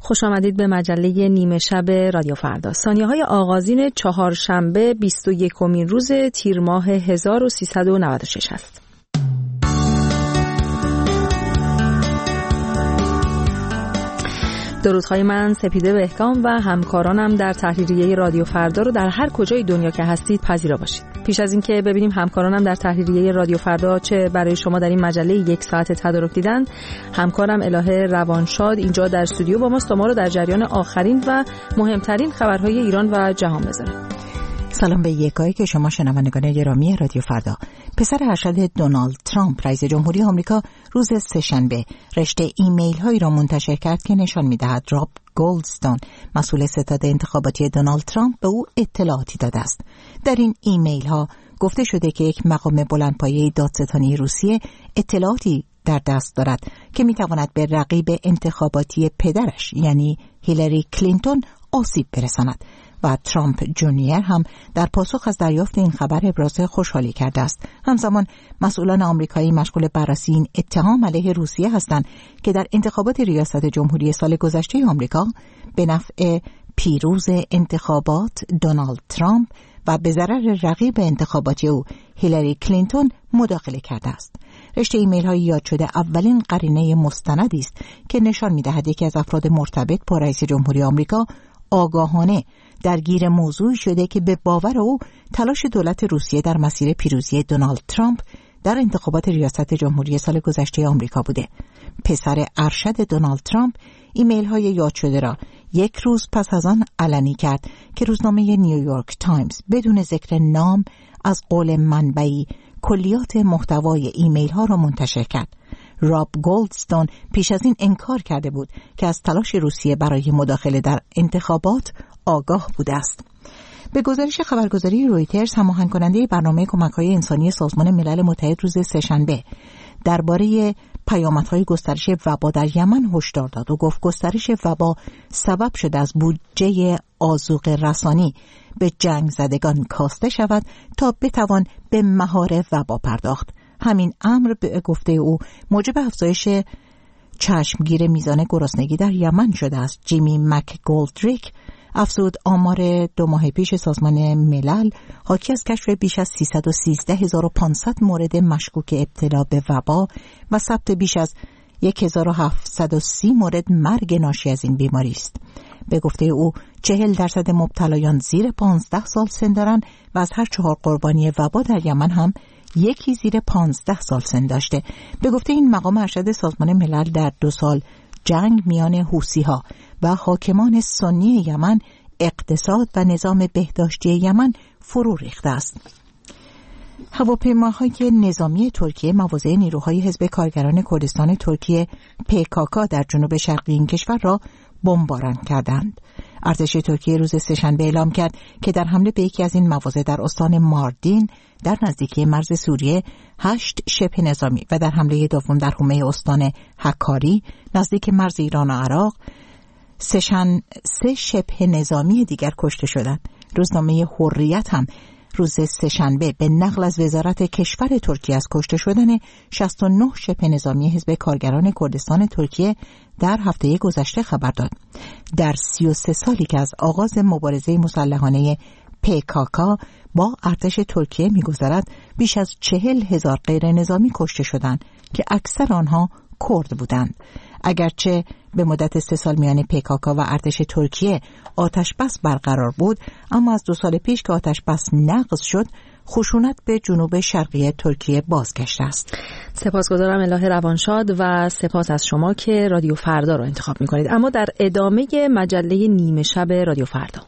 خوش آمدید به مجله نیمه شب رادیو فردا. ثانیه‌های آغازین چهارشنبه 21مین روز تیر ماه 1396 است. درودهای من سپیده بهکام و همکارانم در تحریریه رادیو فردا رو در هر کجای دنیا که هستید پذیرا باشید. پیش از این که ببینیم همکارانم در تحریریه رادیو فردا چه برای شما در این مجله یک ساعت تدارک دیدن، همکارم الهه روانشاد اینجا در استودیو با ماست تا ما رو در جریان آخرین و مهمترین خبرهای ایران و جهان بذاره. سلام به یکایی که شما شنوندگان گرامی رادیو فردا. پسر ارشد دونالد ترامپ رئیس جمهوری آمریکا روز سه‌شنبه رشته ایمیل هایی را منتشر کرد که نشان می‌دهد راب گلدستون مسئول ستاد انتخاباتی دونالد ترامپ به او اطلاعاتی داده است. در این ایمیل ها گفته شده که یک مقام بلندپایه دادستانی روسیه اطلاعاتی در دست دارد که می‌تواند به رقیب انتخاباتی پدرش یعنی هیلاری کلینتون آسیب برساند. و ترامپ جونیور هم در پاسخ از دریافت این خبر ابراز خوشحالی کرده است. همزمان مسئولان آمریکایی مشغول بررسی این اتهام علیه روسیه هستند که در انتخابات ریاست جمهوری سال گذشته آمریکا به نفع پیروز انتخابات دونالد ترامپ و به ضرر رقیب انتخاباتی او هیلاری کلینتون مداخله کرده است. رشته ایمیل های یاد شده اولین قرینه مستندی است که نشان می‌دهد یکی از افراد مرتبط با رئیس جمهوری آمریکا آگاهانه درگیر موضوعی شده که به باور او تلاش دولت روسیه در مسیر پیروزی دونالد ترامپ در انتخابات ریاست جمهوری سال گذشته آمریکا بوده. پسر ارشد دونالد ترامپ ایمیل های یاد شده را یک روز پس از آن علنی کرد که روزنامه نیویورک تایمز بدون ذکر نام از قول منبعی کلیات محتوای ایمیل ها را منتشر کرد. راب گلدستون پیش از این انکار کرده بود که از تلاش روسیه برای مداخله در انتخابات آگاه بوده است. به گزارش خبرگزاری رویترز، هماهنگ کننده برنامه کمک‌های انسانی سازمان ملل متحد روز سه‌شنبه درباره پیامدهای گسترش وبا در یمن هشدار داد و گفت گسترش وبا سبب شده از بودجه آذوقه رسانی به جنگ زدگان کاسته شود تا بتوان به مهار وبا پرداخت. همین امر به گفته او موجب افزایش چشمگیر میزان گرسنگی در یمن شده است. جیمی مکگولدریک افزود آمار 2 ماه پیش سازمان ملل حاکی از کشف بیش از 313,500 مورد مشکوک ابتلا به وبا و ثبت بیش از 1,730 مورد مرگ ناشی از این بیماری است. به گفته او 40% مبتلایان زیر 15 سال سن دارند و از هر 4 قربانی وبا در یمن هم یکی زیر 15 سال سن داشته. به گفته این مقام ارشد سازمان ملل در 2 سال جنگ میان حوثی‌ها و حاکمان سنی یمن اقتصاد و نظام بهداشتی یمن فرو ریخته است. هواپیماهای نظامی ترکیه مواضع نیروهای حزب کارگران کردستان ترکیه PKK در جنوب شرقی این کشور را بمباران کردند. ارتش ترکیه روز سه‌شنبه اعلام کرد که در حمله به یکی از این مواضع در استان ماردین در نزدیکی مرز سوریه 8 شبه نظامی و در حمله دوم در حومه استان حکاری نزدیک مرز ایران و عراق 3 شبه نظامی دیگر کشته شدند. روزنامه حریت هم روز سه‌شنبه به نقل از وزارت کشور ترکیه از کشته شدن 69 شبه نظامی حزب کارگران کردستان ترکیه در هفته گذشته خبر داد. در 33 سالی که از آغاز مبارزه مسلحانه PKK با ارتش ترکیه می‌گذرد بیش از 40,000 غیر نظامی کشته شدند که اکثر آنها کرد بودند. اگرچه به مدت 3 سال میان PKK و ارتش ترکیه آتش بس برقرار بود، اما از 2 سال پیش که آتش بس نقض شد خشونت به جنوب شرقی ترکیه بازگشته است. سپاسگزارم الهه روانشاد و سپاس از شما که رادیو فردا رو انتخاب می‌کنید. اما در ادامه مجله نیمه شب رادیو فردا،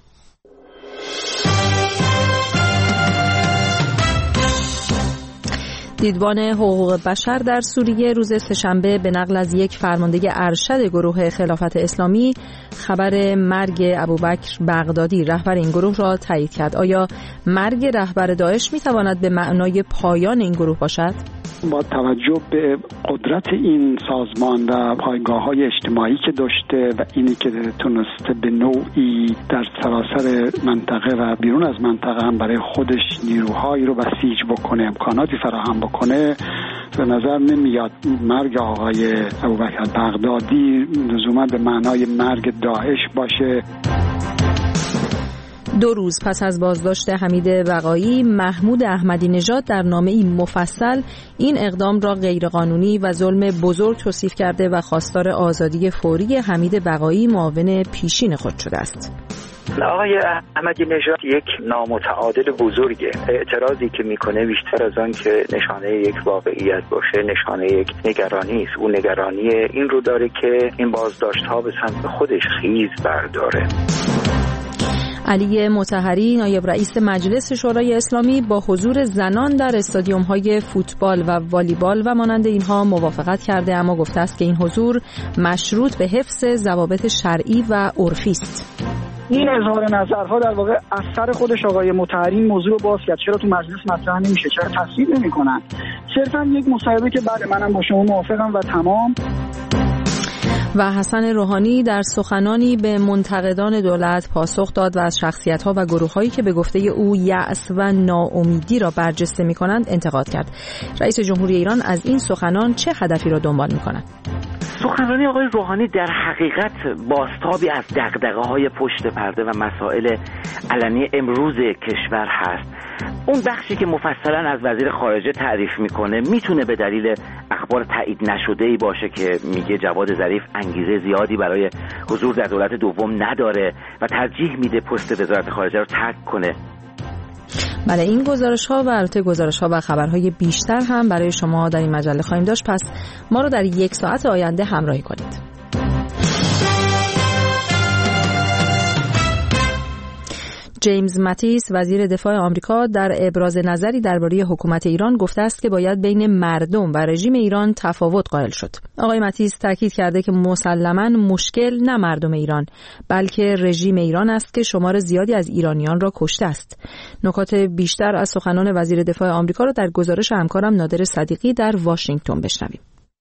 دیدبان حقوق بشر در سوریه روز سه‌شنبه به نقل از یک فرمانده ارشد گروه خلافت اسلامی خبر مرگ ابوبکر بغدادی رهبر این گروه را تایید کرد. آیا مرگ رهبر داعش می‌تواند به معنای پایان این گروه باشد؟ با توجه به قدرت این سازمان و پایگاه‌های اجتماعی که داشته و اینی که تونسته به نوعی در سراسر منطقه و بیرون از منطقه هم برای خودش نیروهایی رو بسیج بکنه، امکاناتی فراهم بکنه، به نظر نمیاد مرگ آقای ابوبکر بغدادی لزوما به معنای مرگ داعش باشه. 2 روز پس از بازداشت حمید بقایی، محمود احمدی نژاد در نامه‌ای مفصل این اقدام را غیرقانونی و ظلم بزرگ توصیف کرده و خواستار آزادی فوری حمید بقایی معاون پیشین خود شده است. آقای احمدی نژاد یک نامتعادل بزرگه. اعتراضی که میکنه بیشتر از آن که نشانه یک واقعیت باشه، نشانه یک نگرانی است. اون نگرانی این رو داره که این بازداشت‌ها به سمت خودش خیز برداره. علی مطهری نایب رئیس مجلس شورای اسلامی با حضور زنان در استادیوم‌های فوتبال و والیبال و مانند اینها موافقت کرده، اما گفته است که این حضور مشروط به حفظ ضوابط شرعی و عرفی است. این اظهار نظرها در واقع از سر خودش آقای مطهری موضوع باز کرد. چرا تو مجلس مطرح نمیشه؟ چرا تصویب نمی‌کنن؟ صرفاً یک مصاحبه که بله منم با شما موافقم و تمام. و حسن روحانی در سخنانی به منتقدان دولت پاسخ داد و از شخصیت‌ها و گروه‌هایی که به گفته او یأس و ناامیدی را برجسته می‌کنند انتقاد کرد. رئیس جمهوری ایران از این سخنان چه هدفی را دنبال می‌کند؟ سخنرانی آقای روحانی در حقیقت بازتابی از دغدغه‌های پشت پرده و مسائل علنی امروز کشور هست. اون بخشی که مفصلا از وزیر خارجه تعریف میکنه میتونه به دلیل اخبار تایید نشده‌ای باشه که میگه جواد ظریف انگیزه زیادی برای حضور در دولت دوم نداره و ترجیح میده پست وزارت خارجه رو ترک کنه. بله، این گزارش‌ها و البته گزارش‌ها و خبرهای بیشتر هم برای شما در این مجله خواهیم داشت، پس ما رو در 1 ساعت آینده همراهی کنید. جیمز ماتیس وزیر دفاع آمریکا در ابراز نظری درباره حکومت ایران گفته است که باید بین مردم و رژیم ایران تفاوت قائل شد. آقای ماتیس تاکید کرده که مسلماً مشکل نه مردم ایران بلکه رژیم ایران است که شمار زیادی از ایرانیان را کشته است. نکات بیشتر از سخنان وزیر دفاع آمریکا را در گزارش همکارم نادر صدیقی در واشنگتن بشنویم.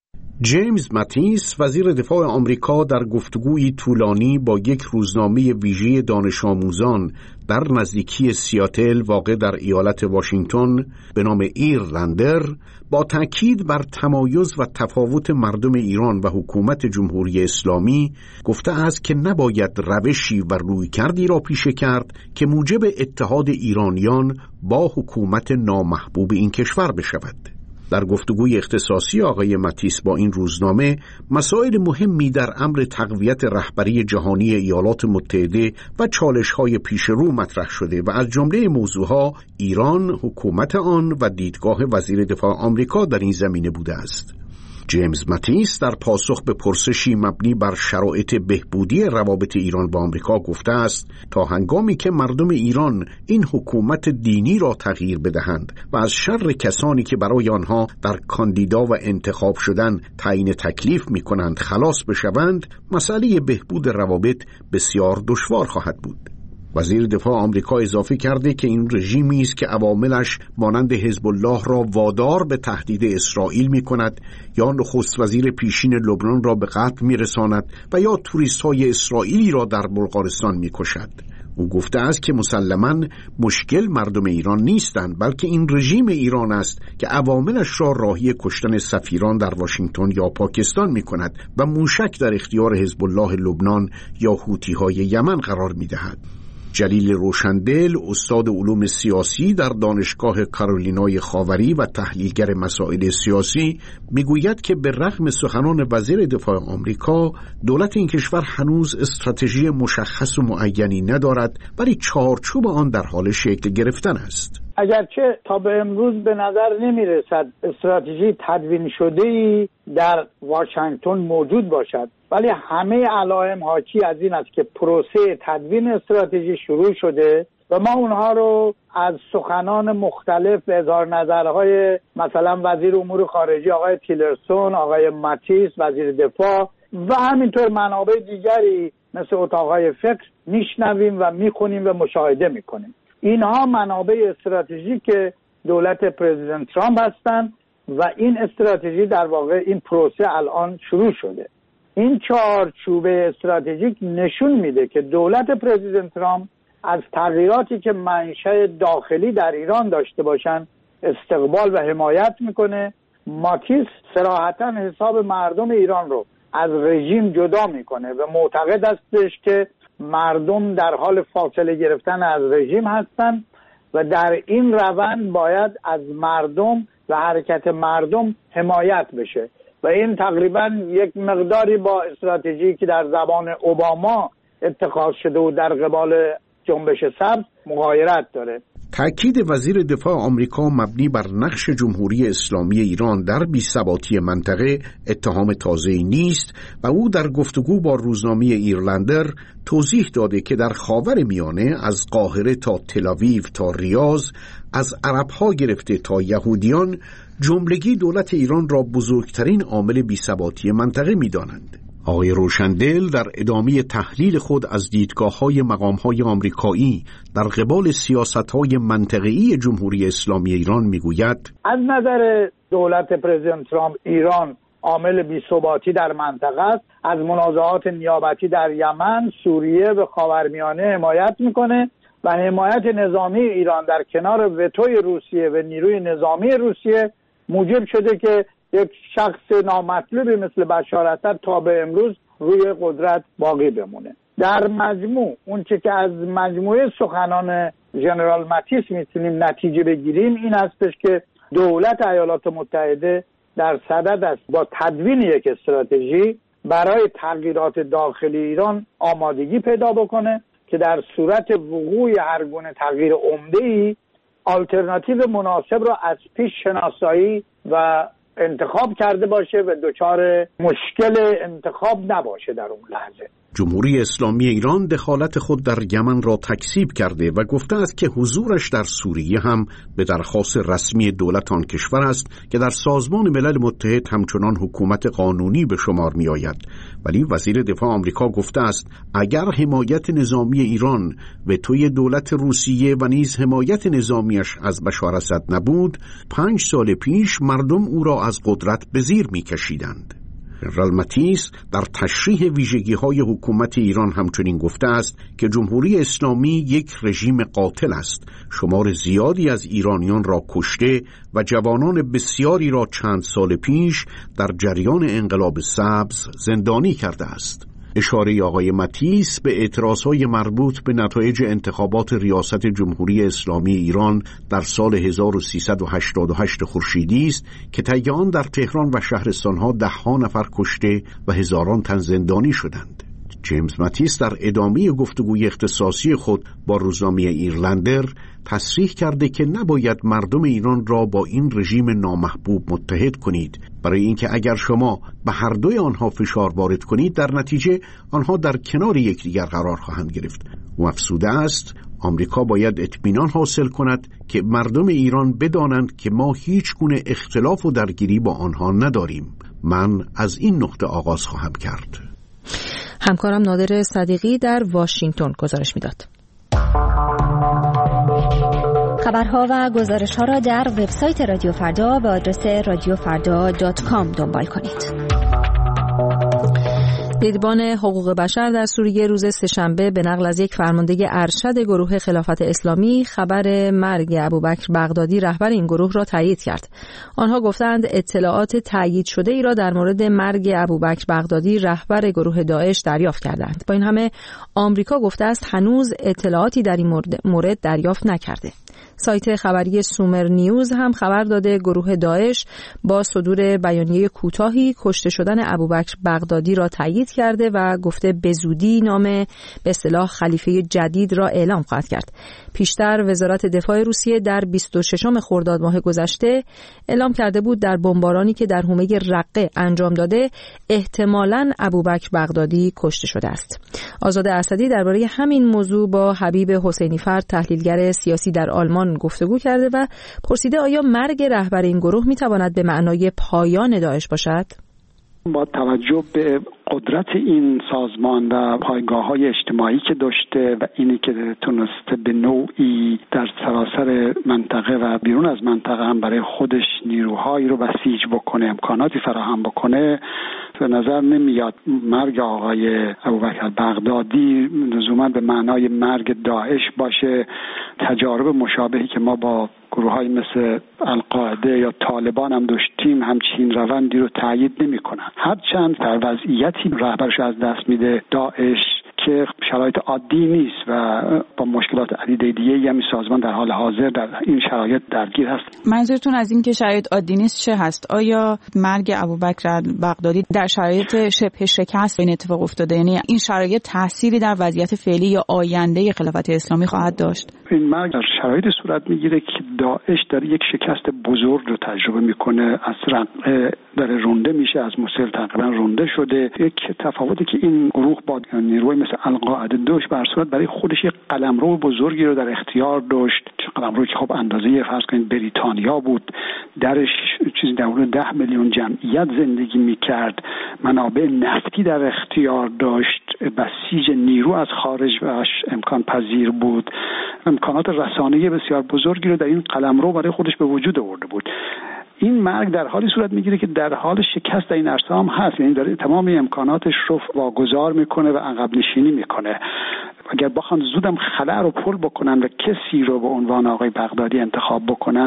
جیمز ماتیس وزیر دفاع آمریکا در گفتگویی طولانی با یک روزنامه ویژه دانش آموزان در نزدیکی سیاتل واقع در ایالت واشنگتن به نام ایرلندر با تأکید بر تمایز و تفاوت مردم ایران و حکومت جمهوری اسلامی گفته است که نباید روشی و رویکردی را پیشه کرد که موجب اتحاد ایرانیان با حکومت نامحبوب این کشور بشود. در گفتگوی اختصاصی آقای ماتیس با این روزنامه مسائل مهمی در امر تقویت رهبری جهانی ایالات متحده و چالش‌های پیش رو مطرح شده و از جمله موضوعها ایران، حکومت آن و دیدگاه وزیر دفاع آمریکا در این زمینه بوده است. جیمز ماتیس در پاسخ به پرسشی مبنی بر شرایط بهبودی روابط ایران با آمریکا گفته است تا هنگامی که مردم ایران این حکومت دینی را تغییر بدهند و از شر کسانی که برای آنها در کاندیدا و انتخاب شدن تعیین تکلیف می کنند خلاص بشوند، مسئله بهبود روابط بسیار دشوار خواهد بود. وزیر دفاع آمریکا اضافه کرده که این رژیمی است که عواملش مانند حزب الله را وادار به تهدید اسرائیل می کند یا نخست وزیر پیشین لبنان را به قتل می رساند و یا توریست های اسرائیلی را در بلغارستان می کشد. او گفته است که مسلماً مشکل مردم ایران نیستند بلکه این رژیم ایران است که عواملش را راهی کشتن سفیران در واشنگتن یا پاکستان می کند و موشک در اختیار حزب الله لبنان یا حوتی های یمن قرار می دهد. جلیل روشندل استاد علوم سیاسی در دانشگاه کارولینای خاوری و تحلیلگر مسائل سیاسی میگوید که به رغم سخنان وزیر دفاع آمریکا دولت این کشور هنوز استراتژی مشخص و معینی ندارد ولی چارچوب آن در حال شکل گرفتن است. اگرچه تا به امروز به نظر نمیرسد استراتژی تدوین شده‌ای در واشنگتن موجود باشد، ولی همه علائم حاکی از این است که پروسه تدوین استراتژی شروع شده و ما اونها رو از سخنان مختلف و اظهار نظرهای مثلا وزیر امور خارجه آقای تیلرسون، آقای ماتیس وزیر دفاع و همینطور منابع دیگری مثل اتاقهای فکر میشنویم و میخونیم و مشاهده میکنیم. اینها منابع استراتژیک دولت پرزیدنت ترامپ هستند و این استراتژی در واقع این پروسه الان شروع شده. این چارچوب استراتژیک نشون میده که دولت پرزیدنت ترامپ از تغییراتی که منشأ داخلی در ایران داشته باشن استقبال و حمایت میکنه. ماتیس صراحتا حساب مردم ایران رو از رژیم جدا میکنه و معتقد استش که مردم در حال فاصله گرفتن از رژیم هستند و در این روند باید از مردم و حرکت مردم حمایت بشه و این تقریبا یک مقداری با استراتژی که در زمان اوباما اتخاذ شده و در قبال جنبش سبز مغایرت داره. تأکید وزیر دفاع آمریکا مبنی بر نقش جمهوری اسلامی ایران در بی‌ثباتی منطقه اتهام تازه‌ای نیست و او در گفتگو با روزنامه ایرلندر توضیح داده که در خاورمیانه از قاهره تا تل‌آویو تا ریاض، از عرب‌ها گرفته تا یهودیان، جملگی دولت ایران را بزرگترین عامل بی‌ثباتی منطقه می‌دانند. آقای روشندل در ادامه تحلیل خود از دیدگاه‌های مقام‌های آمریکایی در قبال سیاست‌های منطقه‌ای جمهوری اسلامی ایران می‌گوید از نظر دولت پرزیدنت ترامپ ایران عامل بی‌ثباتی در منطقه است. از منازعات نیابتی در یمن، سوریه و خاورمیانه حمایت می‌کنه و حمایت نظامی ایران در کنار وتوی روسیه و نیروی نظامی روسیه موجب شده که یک شخص نامطلوبی مثل بشار اسد تا به امروز روی قدرت باقی بمونه. در مجموع اون چه که از مجموعه سخنان ژنرال ماتیس میتونیم نتیجه بگیریم این هستش که دولت ایالات متحده در صدد است با تدوین یک استراتژی برای تغییرات داخلی ایران آمادگی پیدا بکنه که در صورت وقوع هر گونه تغییر عمده‌ای آلترناتیو مناسب را از پیش شناسایی و انتخاب کرده باشه و دچار مشکل انتخاب نباشه در اون لحظه. جمهوری اسلامی ایران دخالت خود در یمن را تکذیب کرده و گفته است که حضورش در سوریه هم به درخواست رسمی دولت آن کشور است که در سازمان ملل متحد همچنان حکومت قانونی به شمار می آید. ولی وزیر دفاع آمریکا گفته است اگر حمایت نظامی ایران و توی دولت روسیه و نیز حمایت نظامیش از بشار اسد نبود، 5 سال پیش مردم او را از قدرت به زیر می کشیدند. ژنرال ماتیس در تشریح ویژگی‌های حکومت ایران همچنین گفته است که جمهوری اسلامی یک رژیم قاتل است، شمار زیادی از ایرانیان را کشته و جوانان بسیاری را چند سال پیش در جریان انقلاب سبز زندانی کرده است. اشاره آقای ماتیس به اعتراضهای مربوط به نتایج انتخابات ریاست جمهوری اسلامی ایران در سال 1388 خورشیدی است که طی آن در تهران و شهرستانها 10 نفر کشته و هزاران تن زندانی شدند. جیمز ماتیس در ادامه گفتگوی اختصاصی خود با روزنامه ایرلندر تصریح کرده که نباید مردم ایران را با این رژیم نامحبوب متحد کنید، برای اینکه اگر شما به هر دوی آنها فشار وارد کنید در نتیجه آنها در کنار یکدیگر قرار خواهند گرفت. او افسوده است آمریکا باید اطمینان حاصل کند که مردم ایران بدانند که ما هیچ گونه اختلاف و درگیری با آنها نداریم. من از این نقطه آغاز خواهم کرد. همکارم نادر صدیقی در واشنگتن گزارش میداد. خبرها و گزارش‌ها را در وبسایت رادیو فردا به آدرس radiofarda.com دنبال کنید. دیدبان حقوق بشر در سوریه روز سه‌شنبه به نقل از یک فرمانده ارشد گروه خلافت اسلامی خبر مرگ ابوبکر بغدادی رهبر این گروه را تایید کرد. آنها گفتند اطلاعات تایید شده ای را در مورد مرگ ابوبکر بغدادی رهبر گروه داعش دریافت کردند. با این همه آمریکا گفته است هنوز اطلاعاتی در این مورد دریافت نکرده. سایت خبری سومر نیوز هم خبر داده گروه داعش با صدور بیانیه کوتاهی کشته شدن ابوبکر بغدادی را تایید کرده و گفته به زودی نام به اصطلاح خلیفه جدید را اعلام خواهد کرد. پیشتر وزارت دفاع روسیه در 26 خرداد ماه گذشته اعلام کرده بود در بمبارانی که در حومه رقه انجام داده احتمالاً ابوبکر بغدادی کشته شده است. آزاد اسدی درباره همین موضوع با حبیب حسینی فرد تحلیلگر سیاسی در آلمان گفتگو کرده و پرسیده آیا مرگ رهبر این گروه میتواند به معنای پایان داعش باشد؟ با توجه به قدرت این سازمان و پایگاه‌های اجتماعی که داشته و اینی که تونسته به نوعی در سراسر منطقه و بیرون از منطقه هم برای خودش نیروهایی رو بسیج بکنه، امکاناتی فراهم بکنه، به نظر نمیاد مرگ آقای ابوبکر بغدادی لزوما به معنای مرگ داعش باشه. تجارب مشابهی که ما با گروه‌های مثل القاعده یا طالبان هم داشتیم همچین روندی رو تایید نمی‌کنن. هرچند در وضعیتی رهبرش از دست میده داعش که شرایط عادی نیست و با مشکلات عدیده دیگه هم سازمان در حال حاضر در این شرایط درگیر هست. منظورتون از این که شرایط عادی نیست چه هست؟ آیا مرگ ابوبکر بغدادی در شرایط شبه شکست این اتفاق افتاده؟ یعنی این شرایط تأثیری در وضعیت فعلی یا آینده خلافت اسلامی خواهد داشت؟ این مرگ در شرایط صورت میگیره که داعش در یک شکست بزرگ رو تجربه میکنه، از رقه داره رونده میشه، از موصل تقریبا رونده شده. یک تفاوتی که این گروه با نیروی مثل القاعده داشت به هر صورت برای خودش یک قلمرو بزرگی رو در اختیار داشت، قلمرویی که خب اندازه فرض کنید بریتانیا بود، درش چیزی در حدود 10 میلیون جمعیت زندگی میکرد، منابع نفتی در اختیار داشت، بسیج نیرو از خارج و امکان پذیر بود، امکانات رسانه‌ای بسیار بزرگی رو در این قلمرو برای خودش به وجود آورده بود. این مرگ در حالی صورت میگیره که در حال شکست در این عرصه هم هست، یعنی داره تمام امکاناتش رو واگذار میکنه و عقب نشینی میکنه. اگر بخوان زودم خلأ رو پر بکنن و کسی رو به عنوان آقای بغدادی انتخاب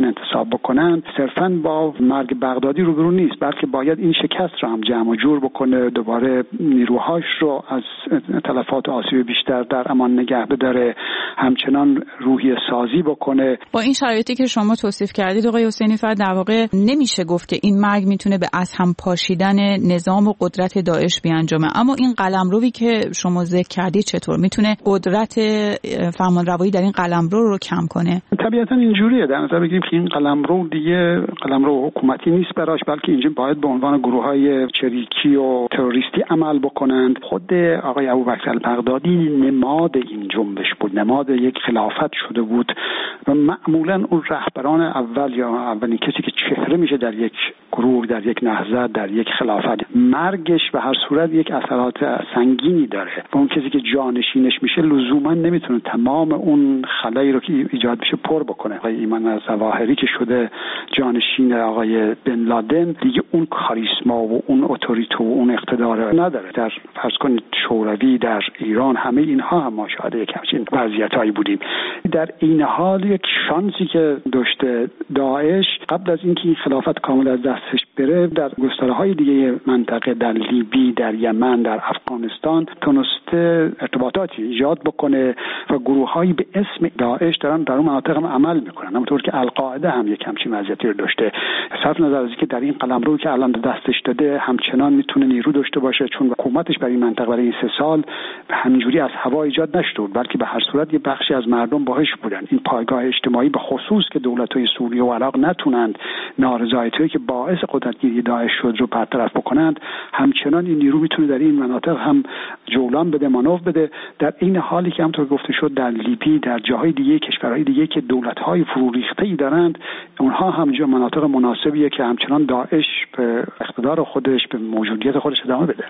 بکنن صرفاً با مرگ بغدادی روبرو نیست، بلکه باید این شکست رو هم جمع و جور بکنه، دوباره نیروهاش رو از تلفات و آسیب بیشتر در امان نگه بداره، همچنان روحیه سازی بکنه. با این شرایطی که شما توصیف کردید آقای حسینی فر، در واقع نمیشه گفت که این مرگ میتونه به از هم پاشیدن نظام و قدرت داعش بیانجامه، اما این قلمروی که شما ذکر کردید چطور میتونه قدرت فرمانروایی در این قلمرو رو کم کنه؟ طبیعتا اینجوریه، در نظر بگیریم که این قلمرو دیگه قلمرو حکومتی نیست براش، بلکه اینجا باید به عنوان گروه‌های چریکی و تروریستی عمل بکنند. خود آقای ابوبکر بغدادی نماد این جنبش بود، نماد یک خلافت شده بود و معمولا اون رهبران اول یا اولین کسی که چهره میشه در یک گروه، در یک نهضت، در یک خلافت، مرگش به هر صورت یک اثرات سنگینی داره و اون کسی که جانشینش میشه لزوما نمیتونه تمام اون خلایی رو که ایجاد میشه پر بکنه. آقای ایمان الظواهری که شده جانشین آقای بن لادن دیگه اون کاریسما و اون اتوریته و اون اقتدار نداره. در فرض کنید شوروی، در ایران، همه اینها هم ما شاهد یک همچین وضعیتایی بودیم. در این حال یک شانسی که داشته داعش قبل از اینکه این خلافت کامل از دستش بره، در گسترهای دیگه منطقه، در لیبی، در یمن، در افغانستان تونسته ارتباطاتی ایجاد بکنه و گروه‌هایی به اسم داعش دارن در اون مناطق هم عمل میکنن، همونطور که القاعده هم یک همچین وضعیتی رو داشته. صرف نظر از اینکه در این قلمرو که الان دستش داده همچنان میتونه نیرو داشته باشه، چون حکومتش برای این منطقه برای این 3 سال همینجوری از هوا ایجاد نشده بود، بلکه به هر صورت یه بخشی از مردم باهاش بودن. این پایگاه اجتماعی به خصوص که دولت‌های سوریه و عراق نتونند نارضایتی‌ای که باعث قدرتگیری داعش شد رو برطرف بکنند، همچنان این نیرو میتونه در این مناطق هم جولان بده، مانور بده. در این حالی که همونطور گفته شد در لیبی، در جاهای دیگه، کشورهای دیگه که دولت‌های فروریخته‌ای دارند، اونها هم جا مناطق مناسبیه که همچنان داعش به اقتدار خودش، به موجودیت خودش ادامه بده.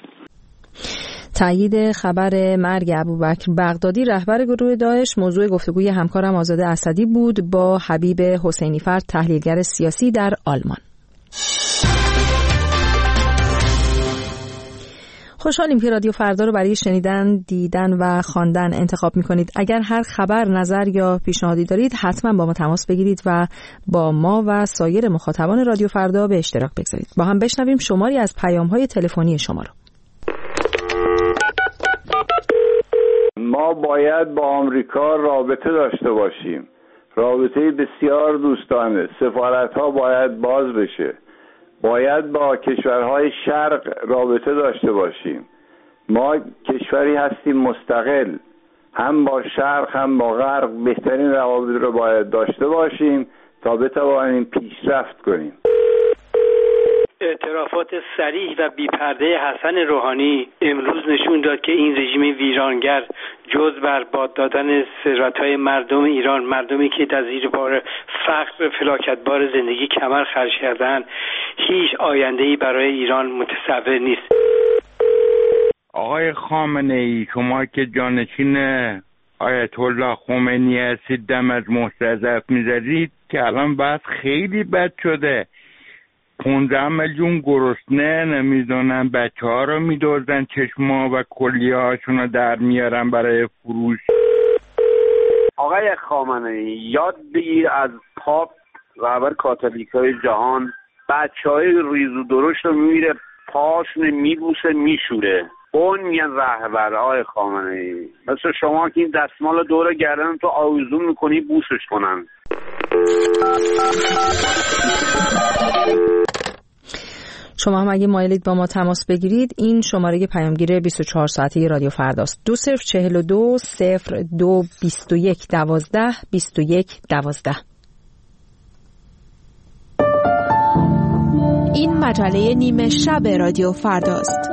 تایید خبر مرگ ابوبکر بغدادی رهبر گروه داعش موضوع گفتگوی همکارم آزاده اسدی بود با حبیب حسینی فرد، تحلیلگر سیاسی در آلمان. خوشحالیم که رادیو فردا رو برای شنیدن، دیدن و خواندن انتخاب می‌کنید. اگر هر خبر، نظر یا پیشنهادی دارید حتما با ما تماس بگیرید و با ما و سایر مخاطبان رادیو فردا به اشتراک بگذارید. با هم بشنویم شماری از پیام‌های تلفنی شما رو. ما باید با آمریکا رابطه داشته باشیم، رابطه بسیار دوستانه. سفارت‌ها باید باز بشه، باید با کشورهای شرق رابطه داشته باشیم. ما کشوری هستیم مستقل، هم با شرق هم با غرب بهترین روابط رو باید داشته باشیم تا بتوانیم پیشرفت کنیم. اعترافات صریح و بی‌پرده حسن روحانی امروز نشون داد که این رژیم ویرانگر جز بر باد دادن ثروت‌های مردم ایران، مردمی که در زیر بار فقر فلاکتبار زندگی کمر خرج کردن، هیچ آینده‌ای برای ایران متصور نیست. آقای خامنه‌ای، شما که جانشین آیت الله خمینی هستید، دم از مستضعف می‌زدید که الان بس خیلی بد شده. 15 میلیون گرسنه، نمیدونن بچه ها رو میدوزن، چشما و کلیه هاشون رو در میارن برای فروش. آقای خامنه‌ای، یاد بگیر از پاپ رهبر کاتولیکای جهان، بچه های ریز و درشت رو میره پاشون میبوسه میشوره. اون میگن رهبر. آقای خامنه‌ای مثل شما که این دستمال دور گردن تو آویزون میکنی بوسش کنن. شما هم اگه مایلید با ما تماس بگیرید، این شماره پیامگیر 24 ساعته رادیو فرداست. 2042 02 21 12 21 12. این مجله نیمه شب رادیو فرداست.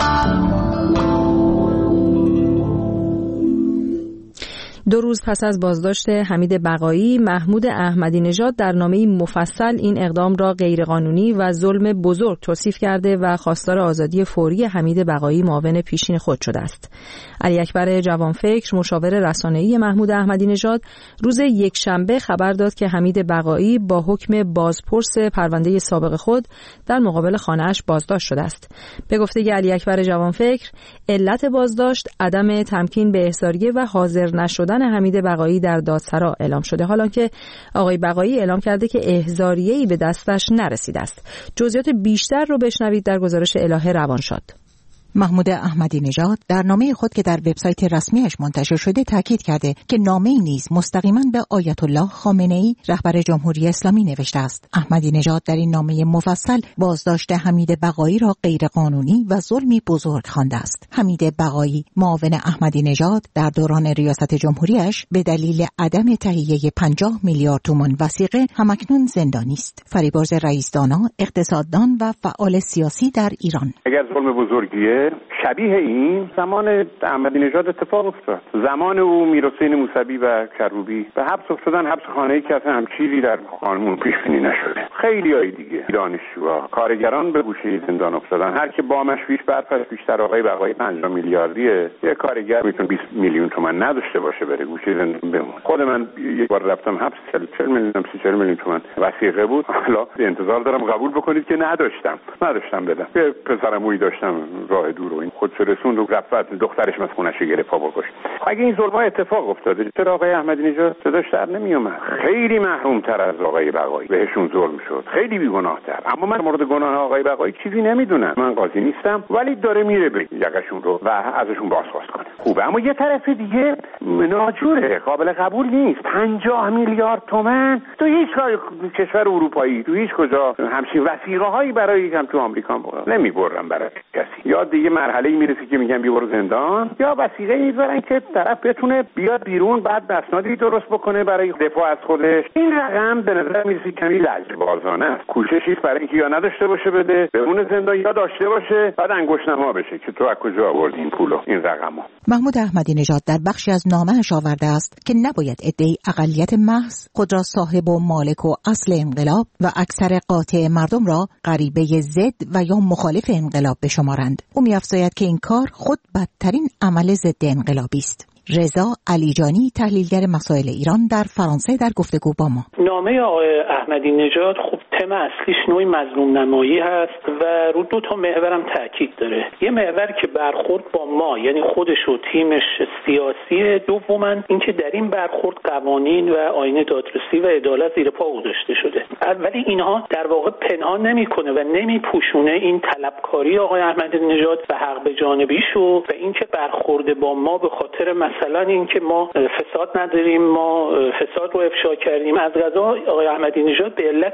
2 روز پس از بازداشت حمید بقایی، محمود احمدی نژاد در نامه‌ای مفصل این اقدام را غیرقانونی و ظلم بزرگ توصیف کرده و خواستار آزادی فوری حمید بقایی معاون پیشین خود شده است. علی اکبر جوانفکر، مشاور رسانه‌ای محمود احمدی نژاد، روز یکشنبه خبر داد که حمید بقایی با حکم بازپرس پرونده سابق خود در مقابل خانه‌اش بازداشت شده است. به گفته علی اکبر جوانفکر، علت بازداشت عدم تمکین به احضاریه و حاضر نشدن حمید بقایی در دادسرا اعلام شده، حالا که آقای بقایی اعلام کرده که احضاریه‌ای به دستش نرسیده است. جزئیات بیشتر رو بشنوید در گزارش الهه روانشاد. محمود احمدی نژاد در نامه خود که در وبسایت رسمیش منتشر شده تاکید کرده که نامه‌ای نیز مستقیما به آیت الله خامنه‌ای رهبر جمهوری اسلامی نوشته است. احمدی نژاد در این نامه مفصل بازداشت حمید بقایی را غیرقانونی و ظلمی بزرگ خوانده است. حمید بقایی معاون احمدی نژاد در دوران ریاست جمهوریش به دلیل عدم تهیه 50 میلیارد تومان وثیقه همکنون زندانی است. فریبرز رئیسدانا، اقتصاددان و فعال سیاسی در ایران: اگر ظلم بزرگیه، شبیه این زمان احمدی نژاد اتفاق افتاد. زمان او میرحسین موسوی و کروبی به حبس افتادن، حبس خانه‌ای که اصلا هم چیزی در قانون پیش بینی نشده. خیلیای دیگه، دانشجوها، کارگران به گوشه زندان افتادن. هر که بامش برپس بیشتر آقای بقایی 5 میلیاردیه، یه کارگر میتونه 20 میلیون تومان نداشته باشه بره گوشه زندان بمونه. خود من یک بار رفتم حبس 40 میلیون تومان وثیقه بود. حالا انتظار دارم قبول بکنید که نداشتم بدم. یه پسرمویی داشتم راه دور و این خودش رسوند و رفت دخترش از خونش گرفت پا بکش. اگه این ظلم‌ها اتفاق افتاده، چرا آقای احمدی نژاد صداش در نمیومد؟ خیلی محروم‌تر از آقای بقایی بهشون ظلم شد، خیلی بی‌گناه‌تر. اما من مورد گناه آقای بقایی چیزی نمیدونم، من قاضی نیستم، ولی داره میره به یقشون رو و ازشون بازخواست کنه. خوبه، اما یه طرف دیگه ناجوره، قابل قبول نیست. 50 میلیارد تومان تو هیچ کشور اروپایی، تو هیچ کجا همچین وثیقه‌هایی برای هم تو آمریکا نمیبرن برای کسی. یا دیگه مرحله‌ای میرسه که میگن بیورو زندان، یا وثیقه میذارن که طرف بتونه بیاد بیرون، بعد اسنادی درست بکنه برای دفاع از خودش. این رقم به نظر میرسه کمی لجبازانه است. کوششی برای اینکه یا نداشته باشه بده بمونه زندان، یا داشته باشه بعد انگشت‌نما بشه که تو از کجا آوردی این پولو، این رقمو. محمود احمدی نژاد در بخشی از نامه‌اش آورده است که نباید عده‌ای اقلیت محض خود را صاحب و مالک و اصل انقلاب و اکثر قاطع مردم را غریبه ضد و یا مخالف انقلاب بشمارند. او می‌افزاید که این کار خود بدترین عمل ضد انقلابی است. رضا علیجانی، تحلیلگر مسائل ایران، در فرانسه در گفتگو با ما: نامه آقای احمدی نژاد خب تم اصلیش نوعی مظلوم نمایی هست و رو 2 محورم تاکید داره. یه محور که برخورد با ما، یعنی خودش و تیمش سیاسی، دوماً اینکه در این برخورد قوانین و آیین دادرسی و عدالت زیر پا گذاشته شده. ولی اینها در واقع پنهان نمیکنه و نمیپوشونه این طلبکاری آقای احمدی نژاد و حق به جانبیشو و اینکه برخورد با ما به خاطر مثلا اینکه ما فساد نداریم، ما فساد رو افشا کردیم. از قضا آقای احمدی نژاد به علت اینکه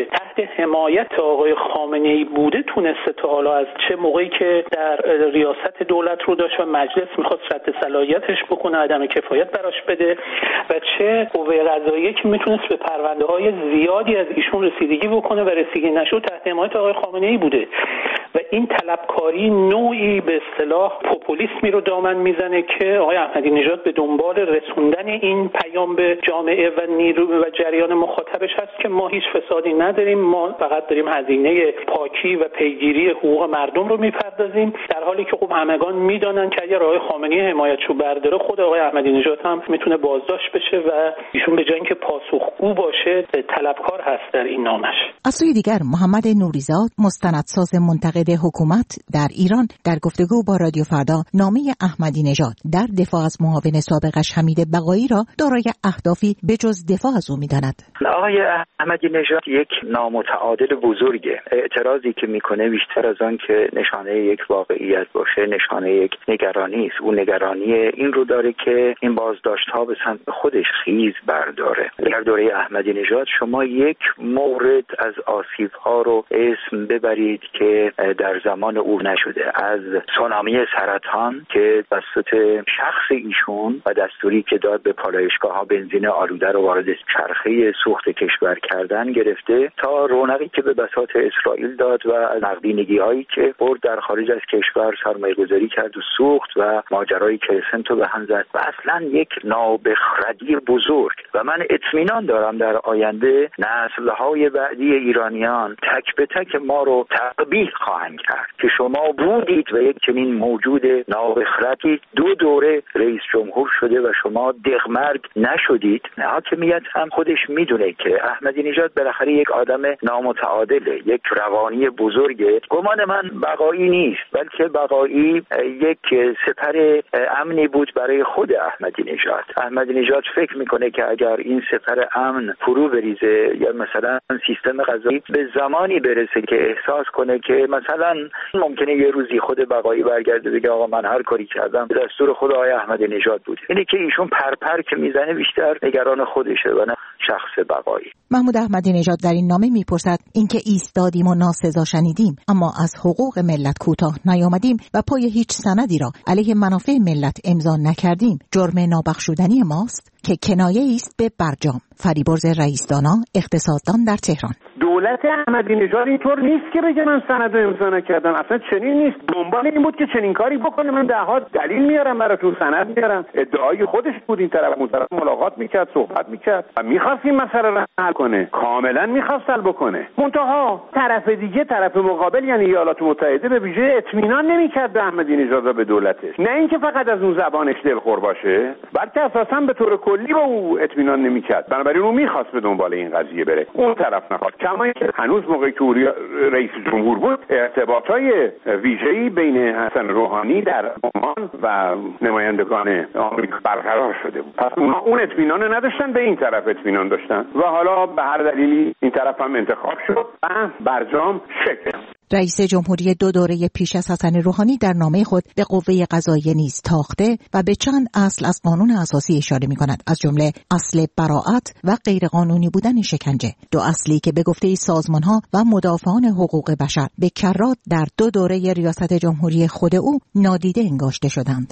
تحت حمایت آقای خامنه‌ای بوده تونسته تا حالا از چه موقعی که در ریاست دولت رو داشت و مجلس میخواست رد صلاحیتش بکنه، عدم کفایت براش بده، و چه قوه قضاییه که میتونست به پرونده های زیادی از ایشون رسیدگی بکنه و رسیدگی نشد تحت حمایت آقای خامنه‌ای بوده. و این طلبکاری نوعی به اصطلاح پوپولیسمی رو دامن میزنه که آقای احمدی نژاد به دنبال رسوندن این پیام به جامعه و نیرو و جریان مخاطبش هست که ما هیچ فسادی نداریم، ما فقط داریم هزینه پاکی و پیگیری حقوق مردم رو میپردازیم، در حالی که خب همگان میدونن که اگر آقای خامنه‌ای حمایتشو برداره خود آقای احمدی نژاد هم میتونه بازداشت بشه و ایشون به جای اینکه پاسخگو باشه طلبکار هست در این نامش. از سوی دیگر محمد نوریزاد مستندساز منتقد حکومت در ایران در گفتگو با رادیو فردا نامه احمدی نژاد در دفاع از معاون سابقش حمید بقایی را دارای اهدافی بجز دفاع از او می‌داند. آقای احمدی نژاد یک نامتعادل بزرگه. اعتراضی که میکنه بیشتر از آن که نشانه یک واقعیت باشه نشانه یک نگرانی است. اون نگرانی این رو داره که این بازداشت‌ها به سمت خودش خیز برداره. در دوره احمدی نژاد شما یک مورد از آسیب‌ها رو اسم ببرید که در زمان او نشده، از سونامی سرطان که توسط شخص ایشون و دستوری که داد به پالایشگاه‌ها بنزین آلوده رو وارد چرخه سوخت کشور کردن گرفته تا رونقی که به بساط اسرائیل داد و از نقدینگی‌هایی که برد در خارج از کشور سرمایه‌گذاری کرد و سوخت و ماجرای کرسنتو به هم زد و اصلا یک نابخردی بزرگ. و من اطمینان دارم در آینده نسل‌های بعدی ایرانیان تک به تک ما رو تقبیح خواهند کرد که شما بودید و یک چنین موجود نابخردی 2 دوره رئیس جمهور شده و شما دغمرگ نشدید. حاکمیت هم خودش میدونه که احمدی نژاد بالاخره یک آدم نامتعادله، یک روانی بزرگه. گمان من بقایی نیست، بلکه بقایی یک سپر امنی بود برای خود احمدی نژاد. احمدی نژاد فکر میکنه که اگر این سپر امن فرو بریزه یا مثلا سیستم قضایی به زمانی برسه که احساس کنه که مثلا ممکنه یه روزی خود بقایی برگرده بگه آقا من هر کاری کردم به دستور خود آقای احمدی نژاد بود. اینه که ایشون پرپر که میزنه بیشتر نگران خودشه و نه شخص بقایی. محمود احمدی نژاد در این نامه میپرسد اینکه ایستادیم و ناسزا شنیدیم اما از حقوق ملت کوتاه نیامدیم و پای هیچ سندی را علیه منافع ملت امضا نکردیم جرم نابخشودنی ماست که کنایه است به برجام. فریبرز رئیس دانا اقتصاددان در تهران. دولت احمدی نژاد اینطور نیست که بگه من سند امضا نکردم، اصلا چنین نیست. دنبال این بود که چنین کاری بکنه. من ده‌ها دلیل میارم براتون، سند میارم. ادعای خودش بود این طرف اون طرف ملاقات میکرد، صحبت میکرد و میخواست این مسئله رو حل کنه. کاملا میخواست حل بکنه. منتها طرف دیگه، طرف مقابل یعنی ایالات متحده به ویژه اطمینان نمیکرد به احمدی نژاد و به دولتش. نه اینکه فقط از اون زبانش دلخور باشه، بلکه اساسا به طور کلی با او اطمینان نمیکرد. بنابراین اون میخواست به دنبال این قضیه بره. اون طرف نخواست. کما اینکه هنوز موقعی که رئیس جمهور بود ارتباطای ویژه‌ای بین حسن روحانی در عمان و نمایندگان آمریکا برقرار شده بود. پس اون اطمینان نداشتن، به این طرف اطمینان داشتن و حالا به هر دلیلی این طرف هم انتخاب شد و برجام شکل. رئیس جمهوری 2 دوره پیش از حسن روحانی در نامه خود به قوه قضاییه نیز تاخته و به چند اصل از قانون اساسی اشاره می‌کند، از جمله اصل براءت و غیرقانونی بودن شکنجه، 2 اصلی که به گفته سازمان‌ها و مدافعان حقوق بشر به کرات در 2 دوره ریاست جمهوری خود او نادیده انگاشته شدند.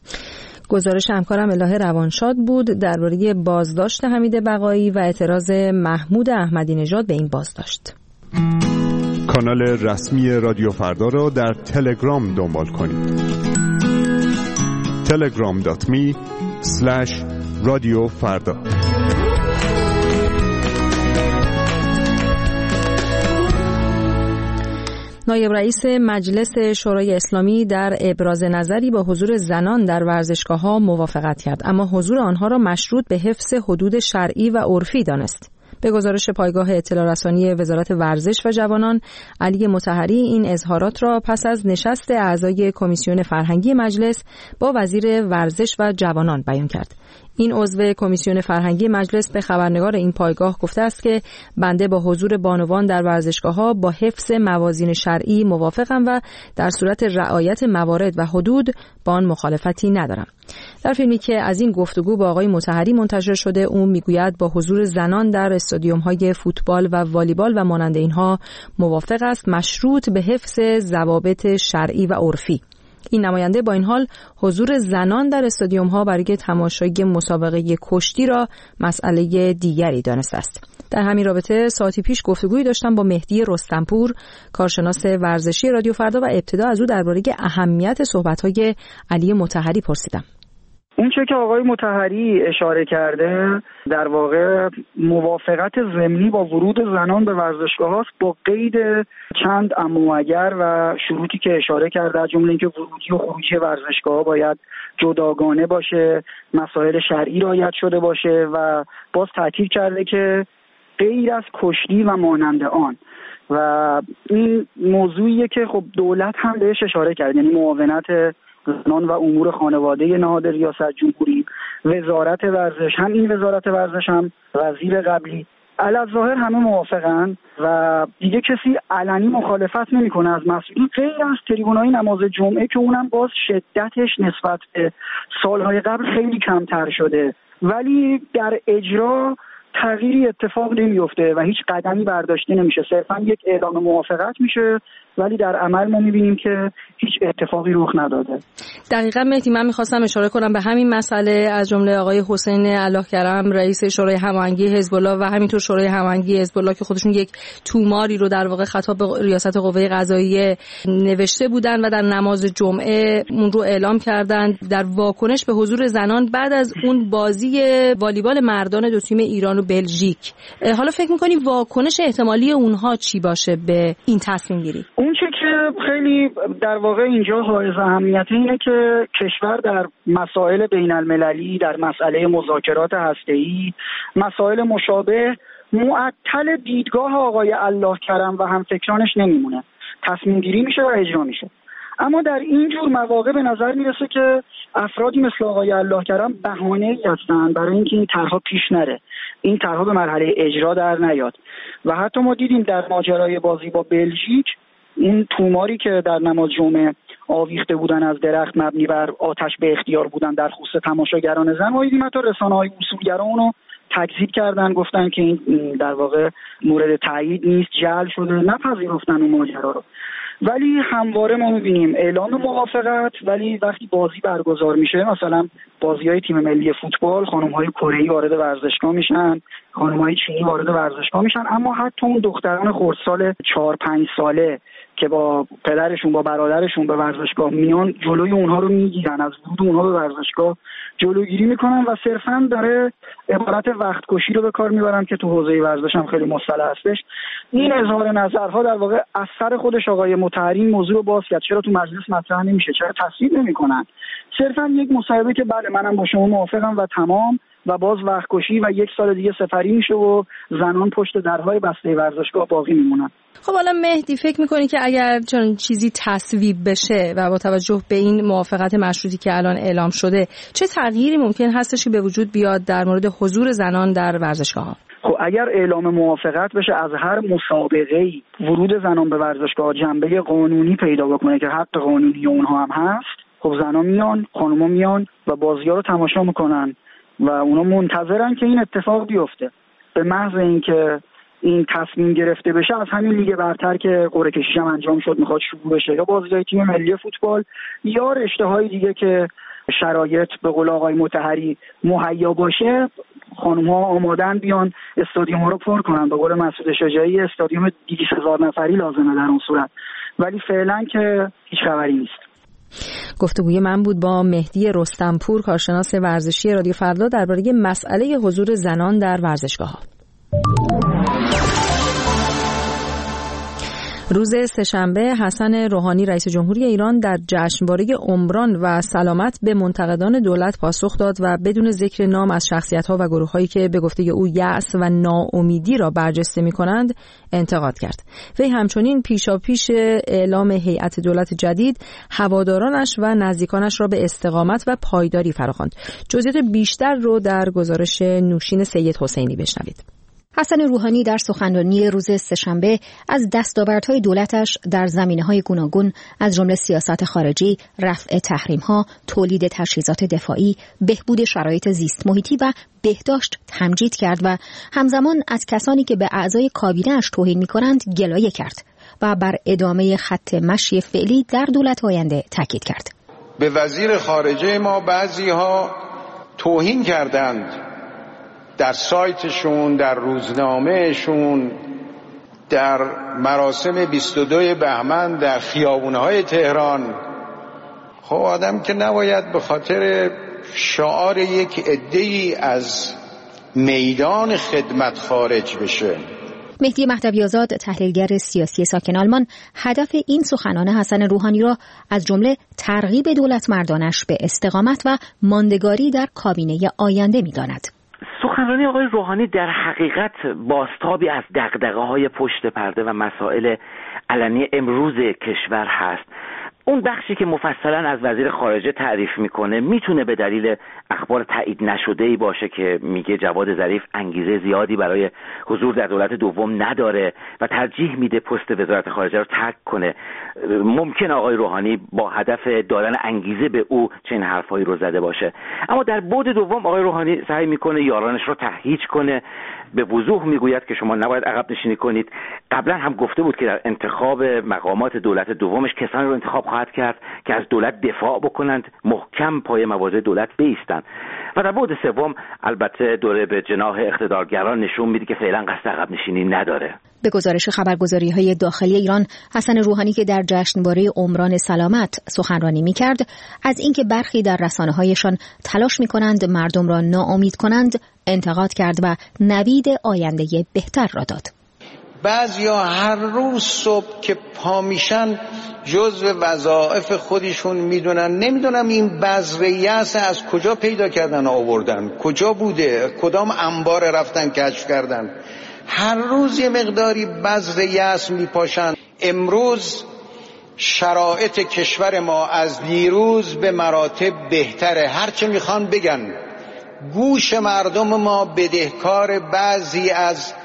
گزارش همکارم الهه روانشاد بود درباره بازداشت حمید بقایی و اعتراض محمود احمدی نژاد به این بازداشت. کانال رسمی رادیو فردا را در تلگرام دنبال کنید. telegram.me/radiofarda. نایب رئیس مجلس شورای اسلامی در ابراز نظری با حضور زنان در ورزشگاه‌ها موافقت کرد، اما حضور آنها را مشروط به حفظ حدود شرعی و عرفی دانست. به گزارش پایگاه اطلاع رسانی وزارت ورزش و جوانان، علی مطهری این اظهارات را پس از نشست اعضای کمیسیون فرهنگی مجلس با وزیر ورزش و جوانان بیان کرد. این عضو کمیسیون فرهنگی مجلس به خبرنگار این پایگاه گفته است که بنده با حضور بانوان در ورزشگاه‌ها با حفظ موازین شرعی موافقم و در صورت رعایت موارد و حدود با آن مخالفتی ندارم. در فیلمی که از این گفتگو با آقای مطهری منتشر شده، اون میگوید با حضور زنان در استادیوم‌های فوتبال و والیبال و مانند اینها موافق است، مشروط به حفظ ضوابط شرعی و عرفی. این نماینده با این حال حضور زنان در استادیوم‌ها برای تماشای مسابقه کشتی را مسئله دیگری دانسته است. در همین رابطه ساعتی پیش گفتگویی داشتم با مهدی رستمپور، کارشناس ورزشی رادیو فردا، و ابتدا از او درباره اهمیت صحبت‌های علی مطهری پرسیدم. اون چه که آقای مطهری اشاره کرده در واقع موافقت ضمنی با ورود زنان به ورزشگاه هاست، با قید چند اما و اگر و شروطی که اشاره کرده، از جمله اینکه ورودی و خروجی ورزشگاه ها باید جداگانه باشه، مسائل شرعی رعایت شده باشه و باز تاکید کرده که غیر از کشتی و مانند آن. و این موضوعیه که خب دولت هم بهش اشاره کرد، یعنی معاونت زنان و امور خانواده نهاد ریاست جمهوری، وزارت ورزش، هم این وزارت ورزش هم وزیر قبلی، علی‌الظاهر همه موافقن و دیگه کسی علنی مخالفت نمیکنه از مسئولین، غیر از تریبونای نماز جمعه که اونم باز شدتش نسبت به سالهای قبل خیلی کمتر شده، ولی در اجرا تغییری اتفاق نمیفته و هیچ قدمی برداشته نمیشه، صرفا یک اعلام موافقت میشه ولی در عمل ما میبینیم که هیچ اتفاقی رخ نداده. دقیقاً مهدی، من میخواستم اشاره کنم به همین مسئله، از جمله آقای حسین اللهکرم رئیس شورای هماهنگی حزب الله و همینطور شورای هماهنگی حزب الله که خودشون یک توماری رو در واقع خطاب به ریاست قوه قضاییه نوشته بودن و در نماز جمعه اون رو اعلام کردن در واکنش به حضور زنان بعد از اون بازی والیبال مردان دو تیم ایران و بلژیک. حالا فکر می‌کنی واکنش احتمالی اونها چی باشه به این تصمیم گیری؟ اون چه که خیلی در واقع اینجا حائز اهمیت اینه که کشور در مسائل بین المللی، در مسئله مذاکرات هسته‌ای، مسائل مشابه معطل دیدگاه آقای اللهکرم و همفکرانش نمیمونه، تصمیم گیری میشه و اجرا میشه. اما در این جور مواقع به نظر میرسه که افرادی مثل آقای اللهکرم بهانه‌ای هستن برای اینکه این طرح‌ها پیش نره، این طرح‌ها به مرحله اجرا در نیاد. و حتی ما دیدیم در ماجرای بازی با بلژیک، این توماری که در نماز جمعه آویخته بودن از درخت مبنی بر آتش به اختیار بودن در خصوص تماشاگران زن، ما دیدیم حتی رسانه‌های اصولگرا اونو تکذیب کردن، گفتن که این در واقع مورد تایید نیست، جعل شده، نپذیرفتن اون ماجرا رو. ولی همواره ما می‌بینیم اعلام موافقت، ولی وقتی بازی برگزار میشه، مثلا بازی‌های تیم ملی فوتبال، خانم‌های کره‌ای وارد ورزشگاه میشن، خانم‌های چینی وارد ورزشگاه میشن، اما حتی اون دختران خردسال 4-5 ساله که با پدرشون با برادرشون به ورزشگاه میان، جلوی اونها رو میگیرن، از ورود اونها به ورزشگاه جلوگیری میکنن و صرفاً داره عبارت وقت کشی رو به کار میبرن که تو حوزه ورزش هم خیلی مصطلح هستش. این اظهار نظرها در واقع از سر خودش آقای مطهری موضوع رو باز کرد، چرا تو مجلس مطرح نمیشه، چرا تصویب نمیکنن؟ صرفاً یک مصاحبه که بله منم با شما موافقم و تمام، و باز وقت کشی و 1 سال دیگه سفری میشه و زنان پشت درهای بسته ورزشگاه باقی میمونن. خب حالا مهدی، فکر میکنی که اگر چون چیزی تصویب بشه و با توجه به این موافقت مشروطی که الان اعلام شده، چه تغییری ممکن هستش که به وجود بیاد در مورد حضور زنان در ورزشگاه‌ها؟ خب اگر اعلام موافقت بشه از هر مسابقه‌ای ورود زنان به ورزشگاه جنبه قانونی پیدا بکنه که حق قانونی اونها هم هست، خب زنا میان، خانوما میان و بازی‌ها رو تماشا میکنن و اونا منتظرن که این اتفاق بیفته. به محض اینکه این تصمیم گرفته بشه، از همین لیگ برتر که قرعه کشیش هم انجام شد میخواد شروع بشه، یا بازی‌های تیم ملی فوتبال یا رشته‌های دیگه که شرایط به قول آقای مطهری مهیا باشه، خانم‌ها آمادن بیان استادیوم رو پر کنن. به قول مسعود شجاعی استادیوم 200,000 نفری لازمه در اون صورت، ولی فعلا که هیچ خبری نیست. گفتگوی من بود با مهدی رستمپور، کارشناس ورزشی رادیو فردا، درباره مسئله حضور زنان در ورزشگاه‌ها. روز سه‌شنبه حسن روحانی رئیس جمهوری ایران در جشنواره عمران و سلامت به منتقدان دولت پاسخ داد و بدون ذکر نام از شخصیت‌ها و گروه‌هایی که به گفته او یأس و ناامیدی را برجسته می‌کنند انتقاد کرد. وی همچنین پیشاپیش اعلام هیئت دولت جدید هوادارانش و نزدیکانش را به استقامت و پایداری فراخواند. جزئیات بیشتر رو در گزارش نوشین سید حسینی بشنوید. حسن روحانی در سخنرانی روز سه‌شنبه از دستاوردهای دولتش در زمینه‌های گوناگون از جمله سیاست خارجی، رفع تحریم‌ها، تولید تجهیزات دفاعی، بهبود شرایط زیست محیطی و بهداشت تمجید کرد و همزمان از کسانی که به اعضای کابینه‌اش توهین می‌کنند گلایه کرد و بر ادامه خط مشی فعلی در دولت آینده تاکید کرد. به وزیر خارجه ما بعضی‌ها توهین کردند، در سایتشون، در روزنامهشون، در مراسم 22 بهمن در خیابونهای تهران. خب آدم که نباید به خاطر شعار یک عده‌ای از میدان خدمت خارج بشه. مهدی مهدوی‌آزاد، تحلیلگر سیاسی ساکن آلمان، هدف این سخنان حسن روحانی را از جمله ترغیب دولت مردانش به استقامت و ماندگاری در کابینه آینده می‌داند. سخنرانی آقای روحانی در حقیقت بازتابی از دغدغه‌های پشت پرده و مسائل علنی امروز کشور هست. اون بخشی که مفصلا از وزیر خارجه تعریف میکنه میتونه به دلیل اخبار تایید نشده‌ای باشه که میگه جواد ظریف انگیزه زیادی برای حضور در دولت دوم نداره و ترجیح میده پست وزارت خارجه رو ترک کنه. ممکن آقای روحانی با هدف دادن انگیزه به او چنین حرفایی رو زده باشه، اما در بعد دوم آقای روحانی سعی میکنه یارانش رو تهییج کنه. به وضوح میگوید که شما نباید عقب نشینی کنید. قبلا هم گفته بود که در انتخاب مقامات دولت دومش کسانی رو انتخاب خواهد کرد که از دولت دفاع بکنند، محکم پای مواضع دولت بایستند. و در بعد سوم البته دوره به جناح اقتدارگران نشون میده که فعلا قصد عقب نشینی نداره. به گزارش خبرگزاری‌های داخلی ایران، حسن روحانی که در جشنواره عمران سلامت سخنرانی می‌کرد، از اینکه برخی در رسانه‌هایشان تلاش می‌کنند مردم را ناامید کنند، انتقاد کرد و نوید آینده بهتر را داد. بعضیا هر روز صبح که پا میشن جزو وظایف خودشون میدونن. نمیدونم این بذر یأس از کجا پیدا کردن آوردن، کجا بوده، کدام انبار رفتن کشف کردن. هر روز یه مقداری بذر یأس میپاشن. امروز شرایط کشور ما از دیروز به مراتب بهتره. هرچه میخوان بگن، گوش مردم ما بدهکار بعضی از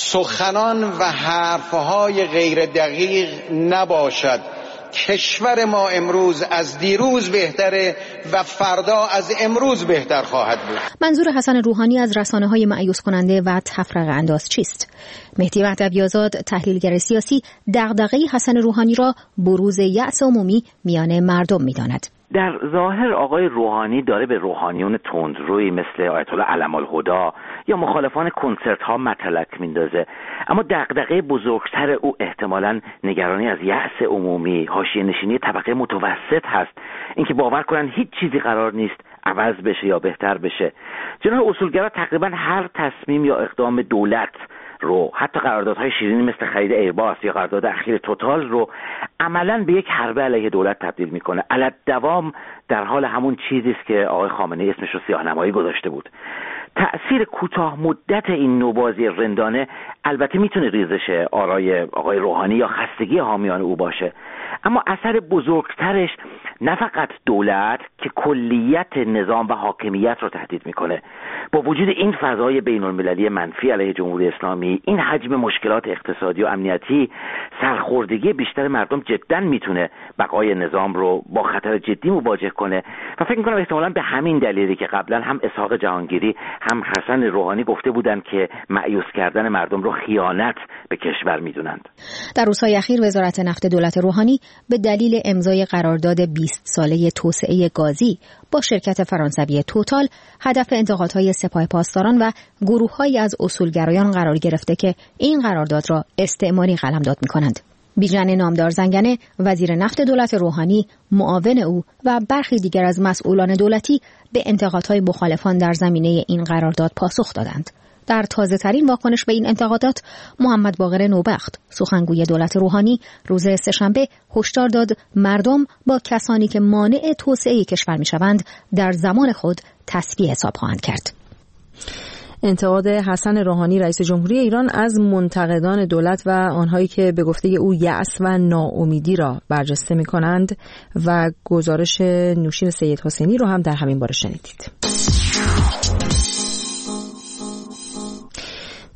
سخنان و حرفهای غیر دقیق نباشد. کشور ما امروز از دیروز بهتره و فردا از امروز بهتر خواهد بود. منظور حسن روحانی از رسانه‌های مایوس کننده و تفرقه انداز چیست؟ مهدی مهدوی‌آزاد، تحلیلگر سیاسی، دغدغه حسن روحانی را بروز یأس عمومی میان مردم می‌داند. در ظاهر آقای روحانی داره به روحانیون تندروی مثل آیت الله علم الهدی یا مخالفان کنسرت ها متلک میندازه، اما دغدغه بزرگتر او احتمالاً نگرانی از یأس عمومی، حاشیه نشینی طبقه متوسط هست. اینکه باور کنن هیچ چیزی قرار نیست عوض بشه یا بهتر بشه. جناح اصولگرا تقریباً هر تصمیم یا اقدام دولت رو، حتی قراردادهای شیرینی مثل خرید ایرباس یا قرارداد اخیر توتال رو عملاً به یک حربه علیه دولت تبدیل میکنه. علت دوام در حال همون چیزی است که آقای خامنه‌ای اسمش رو سیاه‌نمایی گذاشته بود. تأثیر کوتاه مدت این نوبازی رندانه البته میتونه ریزش آرای آقای روحانی یا خستگی حامیان او باشه، اما اثر بزرگترش نه فقط دولت که کلیت نظام و حاکمیت رو تهدید میکنه. با وجود این فضای بین المللی منفی علیه جمهوری اسلامی، این حجم مشکلات اقتصادی و امنیتی، سرخوردگی بیشتر مردم جدا میتونه بقای نظام رو با خطر جدی مواجه کنه و فکر میکنم احتمالاً به همین دلیلی که قبلا هم اسحاق جهانگیری هم حسن روحانی گفته بودند که مأیوس کردن مردم رو خیانت به کشور میدونند. در روزهای اخیر وزارت نفت دولت روحانی به دلیل امضای قرارداد 20 ساله توسعه گازی با شرکت فرانسوی توتال هدف انتقادهای سپاه پاسداران و گروه‌هایی از اصولگرایان قرار گرفته که این قرارداد را استعماری قلمداد می‌کنند. بیژن نامدار زنگنه، وزیر نفت دولت روحانی، معاون او و برخی دیگر از مسئولان دولتی به انتقادهای مخالفان در زمینه این قرارداد پاسخ دادند. در تازه ترین واکنش به این انتقادات، محمد باقر نوبخت، سخنگوی دولت روحانی، روز سه‌شنبه هشدار داد مردم با کسانی که مانع توسعه کشور می‌شوند در زمان خود تسبیح حساب خواهند کرد. انتقاد حسن روحانی رئیس جمهوری ایران از منتقدان دولت و آنهایی که به گفته او یأس و ناامیدی را برجسته می‌کنند و گزارش نوشین سید حسینی رو هم در همین باره شنیدید.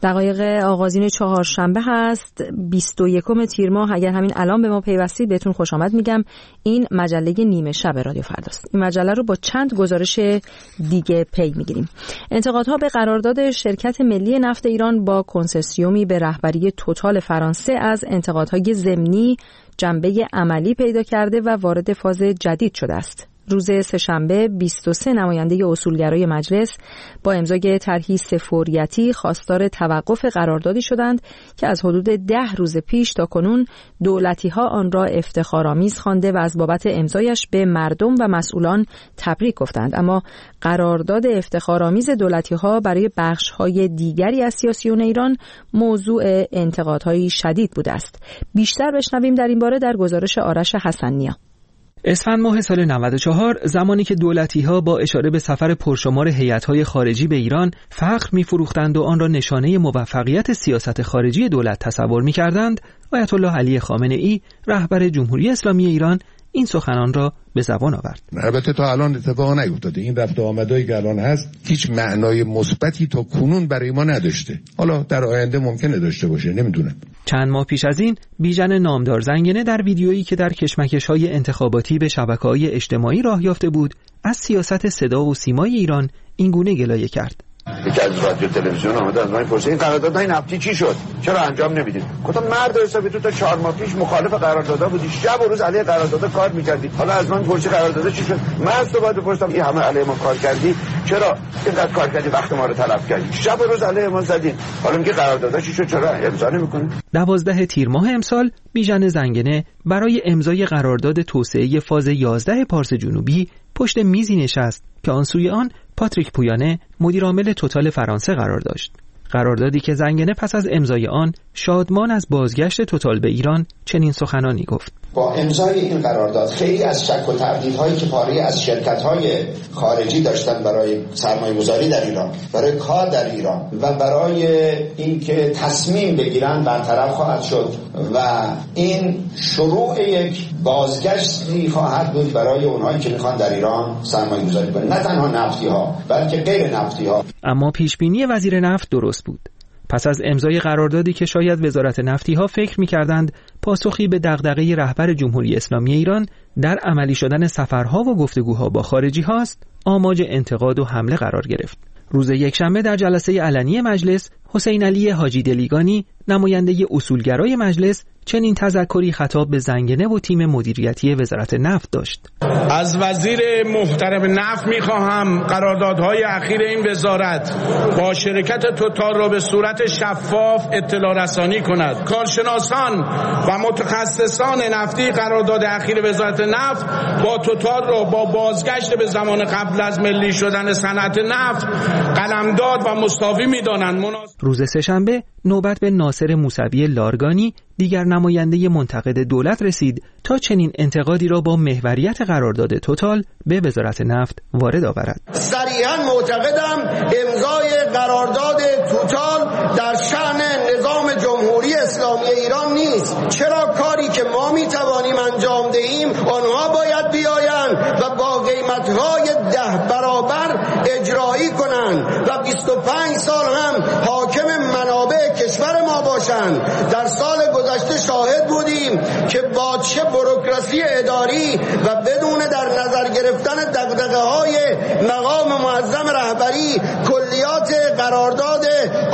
دقایق آغازین چهارشنبه هست 21 تیر ماه. اگر همین الان به ما پیوستید بهتون خوش آمد میگم. این مجله نیمه شب رادیو فرداست. این مجله رو با چند گزارش دیگه پی میگیریم. انتقادها به قرارداد شرکت ملی نفت ایران با کنسرسیومی به رهبری توتال فرانسه از انتقادهای ضمنی جنبه عملی پیدا کرده و وارد فاز جدید شده است. روز سه‌شنبه 23 نماینده اصولگرای مجلس با امضای طرحی سفوریتی خواستار توقف قراردادی شدند که از حدود 10 روز پیش تا کنون دولتی‌ها آن را افتخارآمیز خوانده و از بابت امضایش به مردم و مسئولان تبریک گفتند. اما قرارداد افتخارآمیز دولتی‌ها برای بخش‌های دیگری از سیاسیون ایران موضوع انتقادهای شدید بوده است. بیشتر بشنویم در این باره در گزارش آرش حسن‌نیا. اسفند ماه سال 94 زمانی که دولتی‌ها با اشاره به سفر پرشمار هیئت‌های خارجی به ایران فخر می‌فروختند و آن را نشانه موفقیت سیاست خارجی دولت تصور می‌کردند، آیت الله علی خامنه‌ای رهبر جمهوری اسلامی ایران این سخنان را به زبان آورد. البته تا الان اتفاق نیفتاده. این رفت و آمدایی که الان هست هیچ معنای مثبتی تا کنون برای ما نداشته. حالا در آینده ممکنه داشته باشه، نمیدونم. چند ماه پیش از این بیژن نامدار زنگنه در ویدیویی که در کشمکش‌های انتخاباتی به شبکه‌های اجتماعی راه یافته بود، از سیاست صدا و سیمای ایران این گونه گلایه کرد. یکی از رادیو تلویزیون آمده از من پرسید این قراردادهای نفتی چی شد؟ چرا انجام نمیدید؟ گفتم مرد حسابی تو تا 4 ماه پیش مخالف قراردادها بودی، شب و روز علیه قراردادها کار می‌کردی. حالا از من پرسید قراردادها چی شد؟ من از تو باید بپرسم این همه علیه ما کار کردی، چرا اینقدر کار کردی وقت ما رو تلف کردی؟ شب و روز علیه ما زدی. حالا میگه قراردادها چی شد؟ چرا امضا نمی‌کنی؟ 12 تیر ماه امسال بیژن زنگنه برای امضای قرارداد توسعه فاز 11 پارس جنوبی پشت میزی نشست که آن سوی آن پاتریک پویانه مدیرعامل توتال فرانسه قرار داشت. قراردادی که زنگنه پس از امضای آن شادمان از بازگشت توتال به ایران چنین سخنانی گفت: با امضای این قرارداد خیلی از شک و تردیدهایی که پاره از شرکت‌های خارجی داشتن برای سرمایه‌گذاری در ایران، برای کار در ایران و برای اینکه تصمیم بگیرن برطرف خواهد شد و این شروع یک بازگشتی خواهد بود برای اونهایی که میخوان در ایران سرمایه‌گذاری کنن، نه تنها نفتی‌ها بلکه غیر نفتی‌ها. اما پیشبینی وزیر نفت درست بود. پس از امضای قراردادی که شاید وزارت نفتی‌ها فکر می‌کردند پاسخی به دغدغه رهبر جمهوری اسلامی ایران در عملی شدن سفرها و گفتگوها با خارجی‌ها است، آماج انتقاد و حمله قرار گرفت. روز یکشنبه در جلسه علنی مجلس حسین علی حاجی دلیگانی نماینده اصولگرای مجلس چنین تذکری خطاب به زنگنه و تیم مدیریتی وزارت نفت داشت: از وزیر محترم نفت می‌خواهم قراردادهای اخیر این وزارت با شرکت توتال را به صورت شفاف اطلاع رسانی کند. کارشناسان و متخصصان نفتی قرارداد اخیر وزارت نفت با توتال را با بازگشت به زمان قبل از ملی شدن صنعت نفت قلمداد و مساوی می‌دانند. روز سه‌شنبه نوبت به ناصر موسوی لارگانی دیگر نماینده منتقد دولت رسید تا چنین انتقادی را با محوریت قرارداد توتال به وزارت نفت وارد آورد. صریحاً معتقدم امضای قرارداد توتال در شأن نظام جمهوری اسلامی ایران نیست. چرا کاری که ما میتوانیم انجام دهیم آنها باید بیایند و با قیمت‌های 10 برابر اجرایی کنند و 25 سال هم حاکم منابع کشور ما باشند. در سال گذشته شاهد بودیم که با چه بوروکراسی اداری و بدون در نظر گرفتن دغدغه‌های مقام معظم رهبری کلیات قرارداد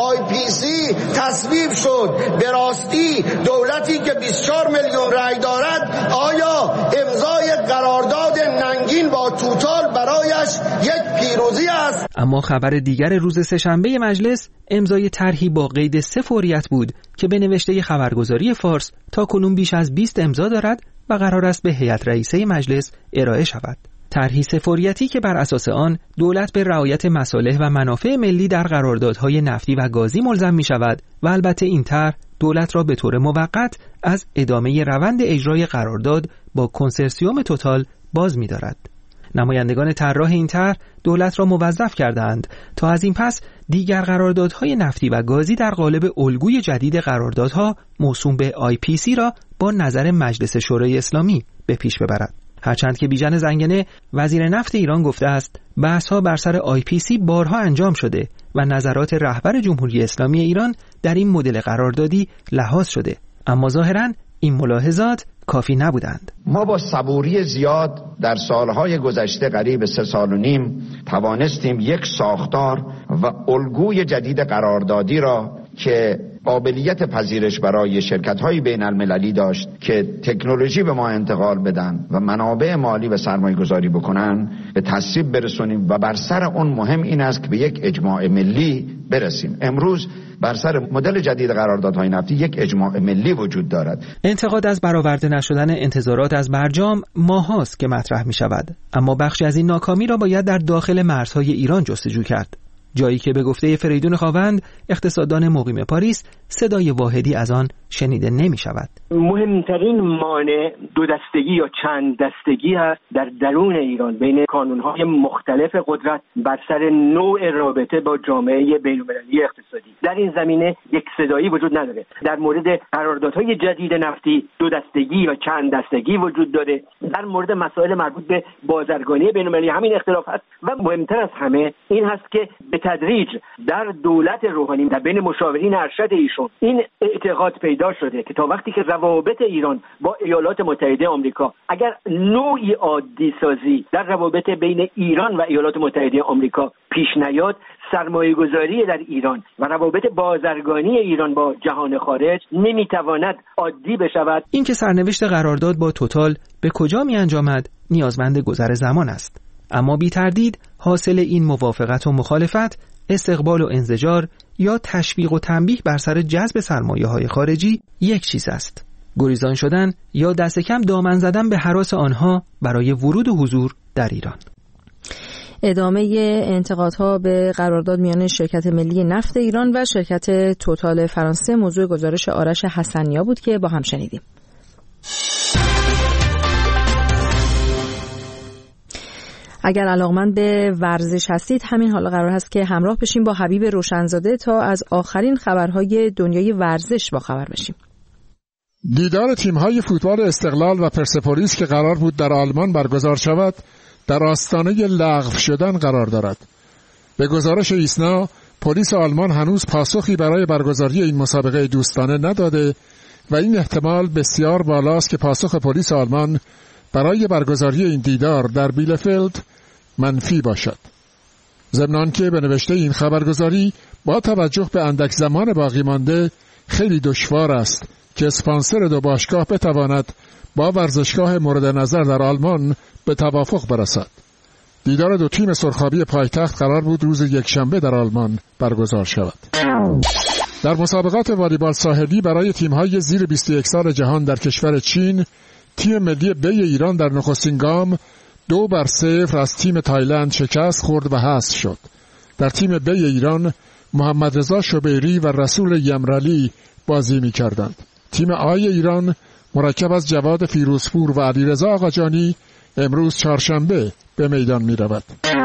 IPC تصویب شد. به راستی دولتی که 24 میلیون رای دارد آیا امضای قرارداد ننگین با توتال برایش یک پیروزی است؟ اما خبر دیگر روز سه‌شنبه مجلس امضای طرحی با قید 3 فوریت بود که به نوشته خبرگزاری فارس تاکنون بیش از 20 امضا دارد و قرار است به هیئت رئیسه مجلس ارائه شود. طرحی 3 فوریتی که بر اساس آن دولت به رعایت مصالح و منافع ملی در قراردادهای نفتی و گازی ملزم می شود و البته این طرح دولت را به طور موقت از ادامه روند اجرای قرارداد با کنسرسیوم توتال باز می دارد. نمایندگان طراح این طرح دولت را موظف کردند تا از این پس دیگر قراردادهای نفتی و گازی در قالب الگوی جدید قراردادها موسوم به IPC را با نظر مجلس شورای اسلامی به پیش ببرد. هرچند که بیژن زنگنه وزیر نفت ایران گفته است بحث‌ها بر سر IPC بارها انجام شده و نظرات رهبر جمهوری اسلامی ایران در این مدل قراردادی لحاظ شده، اما ظاهراً این ملاحظات کافی نبودند. ما با صبوری زیاد در سالهای گذشته قریب 3.5 سال توانستیم یک ساختار و الگوی جدید قراردادی را که قابلیت پذیرش برای شرکت‌های بین المللی داشت که تکنولوژی به ما انتقال بدن و منابع مالی و سرمایه گذاری بکنن به تصویب برسونیم و بر سر اون مهم این است که به یک اجماع ملی برسیم. امروز بر سر مدل جدید قراردادهای نفتی یک اجماع ملی وجود دارد. انتقاد از برآورده نشدن انتظارات از برجام ماهاست که مطرح می شود، اما بخشی از این ناکامی را باید در داخل مرزهای ایران جستجو کرد، جایی که به گفته فریدون خاوند اقتصاددان مقیم پاریس صدای واحدی از آن شنیده نمی شود. مهمترین مانع دو دستگی یا چند دستگی است در درون ایران بین کانونهای مختلف قدرت بر سر نوع رابطه با جامعه بین‌المللی اقتصادی. در این زمینه یک صدایی وجود نداره. در مورد قراردادهای جدید نفتی دو دستگی یا چند دستگی وجود داره. در مورد مسائل مربوط به بازرگانی بین‌المللی همین اختلاف است و مهمتر از همه این هست که به تدریج در دولت روحانی در بین مشاورین ارشد ایشون این اعتقاد پیدا شده که تا وقتی که روابط ایران با ایالات متحده آمریکا اگر نوعی عادی سازی در روابط بین ایران و ایالات متحده آمریکا پیش نیاد، سرمایه گذاری در ایران و روابط بازرگانی ایران با جهان خارج نمیتواند عادی بشود. این که سرنوشت قرارداد با توتال به کجا می انجامد نیازمند گذر زمان است، اما بی تردید حاصل این موافقت و مخالفت، استقبال و انزجار یا تشویق و تنبیه بر سر جذب سرمایه‌های خارجی یک چیز است. گریزان شدن یا دست کم دامن زدن به هراس آنها برای ورود و حضور در ایران. ادامه انتقادها به قرارداد میان شرکت ملی نفت ایران و شرکت توتال فرانسه موضوع گزارش آرش حسنیا بود که با هم شنیدیم. اگر علاقمند به ورزش هستید، همین حالا قرار هست که همراه بشیم با حبیب روشنزاده تا از آخرین خبرهای دنیای ورزش با خبر بشیم. دیدار تیم‌های فوتبال استقلال و پرسپولیس که قرار بود در آلمان برگزار شود، در آستانه لغو شدن قرار دارد. به گزارش ایسنا، پلیس آلمان هنوز پاسخی برای برگزاری این مسابقه دوستانه نداده و این احتمال بسیار بالاست که پاسخ پلیس آلمان برای برگزاری این دیدار در بیلفلد منفی باشد. ضمن آنکه به نوشته این خبرگزاری با توجه به اندک زمان باقی مانده خیلی دشوار است که اسپانسر دو باشگاه بتواند با ورزشگاه مورد نظر در آلمان به توافق برسد. دیدار دو تیم سرخابی پایتخت قرار بود روز یکشنبه در آلمان برگزار شود. در مسابقات والیبال ساحلی برای تیم‌های زیر 21 سال جهان در کشور چین، تیم ملی بی ایران در نخستین گام 2-0 از تیم تایلند شکست خورد و حذف شد. در تیم بی ایران محمد رضا شبیری و رسول یمرلی بازی می‌کردند. تیم آی ایران مرکب از جواد فیروزپور و علیرضا آقاجانی امروز چهارشنبه به میدان می‌رود.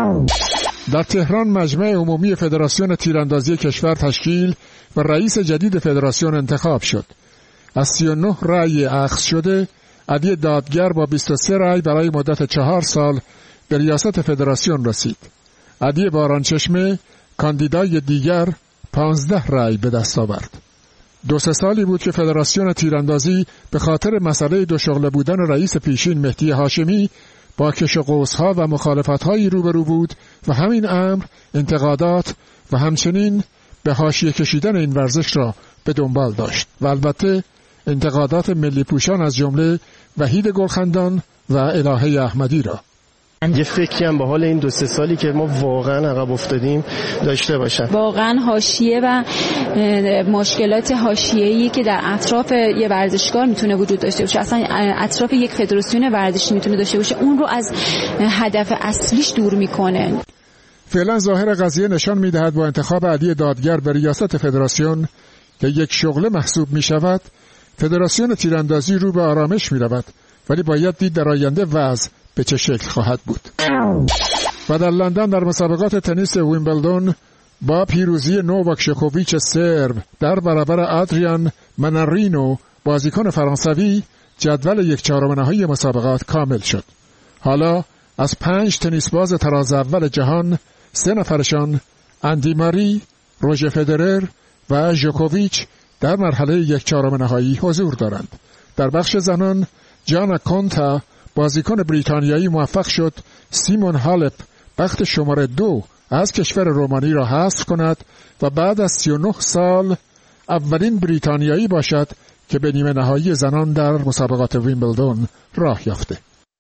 در تهران مجمع عمومی فدراسیون تیراندازی کشور تشکیل و رئیس جدید فدراسیون انتخاب شد. از 39 رأی اخذ شده، علی دادگر با 23 رأی برای مدت 4 سال به ریاست فدراسیون رسید. علی بارانچشمه کاندیدای دیگر 15 رأی به دست آورد. 2-3 سالی بود که فدراسیون تیراندازی به خاطر مسئله دو شغله بودن رئیس پیشین مهدی هاشمی با کش و قوس‌ها و مخالفت‌هایی روبرو بود و همین امر انتقادات و همچنین به حاشیه کشیدن این ورزش را به دنبال داشت و البته انتقادات ملی پوشان از جمله وحید گلخندان و الهه احمدی را. یه فکری هم به حال این 2-3 سالی که ما واقعا عقب افتادیم داشته باشن. واقعا حاشیه و مشکلات حاشیه‌ای که در اطراف یه ورزشگاه میتونه وجود داشته باشه، اصلا اطراف یک فدراسیون ورزشی میتونه داشته باشه، اون رو از هدف اصلیش دور میکنه. فعلا ظاهر قضیه نشان میدهد با انتخاب علی دادگر به ریاست فدراسیون که یک شغله محسوب میشود، فدراسیون تیراندازی رو به آرامش میرود، ولی باید دید در آینده وضع به چه شکل خواهد بود. و در لندن در مسابقات تنیس ویمبلدون با پیروزی نوواک ژوکوویچ سرب در برابر آدریان منارینو بازیکن فرانسوی، جدول 1/4 نهایی مسابقات کامل شد. حالا از 5 تنیس باز تراز اول جهان 3 نفرشان اندی ماری، روژر فدرر و ژوکوویچ در مرحله 1/4 نهایی حضور دارند. در بخش زنان جانا کونتا بازیکن بریتانیایی موفق شد سیمون هالپ بخت شماره 2 از کشور رومانی را حذف کند و بعد از 39 سال اولین بریتانیایی باشد که به نیمه نهایی زنان در مسابقات ویمبلدون راه یافته.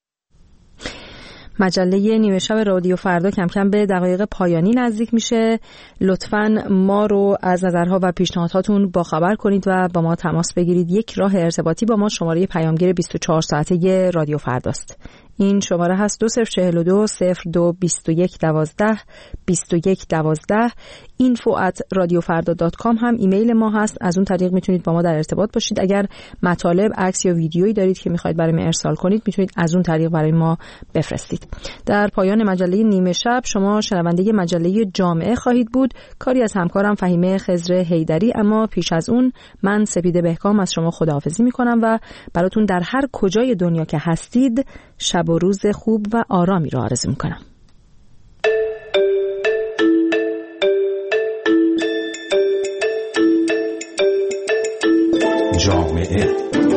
مجله نیمه شب رادیو فردا کم کم به دقایق پایانی نزدیک میشه. لطفاً ما رو از نظرها و پیشنهاداتون باخبر کنید و با ما تماس بگیرید. یک راه ارتباطی با ما شماره پیامگیر 24 ساعته رادیو فرداست. این شماره هست 2042 02 21 12 21 12. info@radiofarda.com هم ایمیل ما هست. از اون طریق میتونید با ما در ارتباط باشید. اگر مطالب، عکس یا ویدیویی دارید که میخواید برای ما ارسال کنید، میتونید از اون طریق برای ما بفرستید. در پایان مجله نیمه شب شما شنونده مجله جامعه خواهید بود، کاری از همکارم فهیمه خضر حیدری. اما پیش از اون من سپیده بهکام از شما خداحافظی میکنم و براتون در هر کجای دنیا که هستید شب و روز خوب و آرامی رو آرزو میکنم. جامعه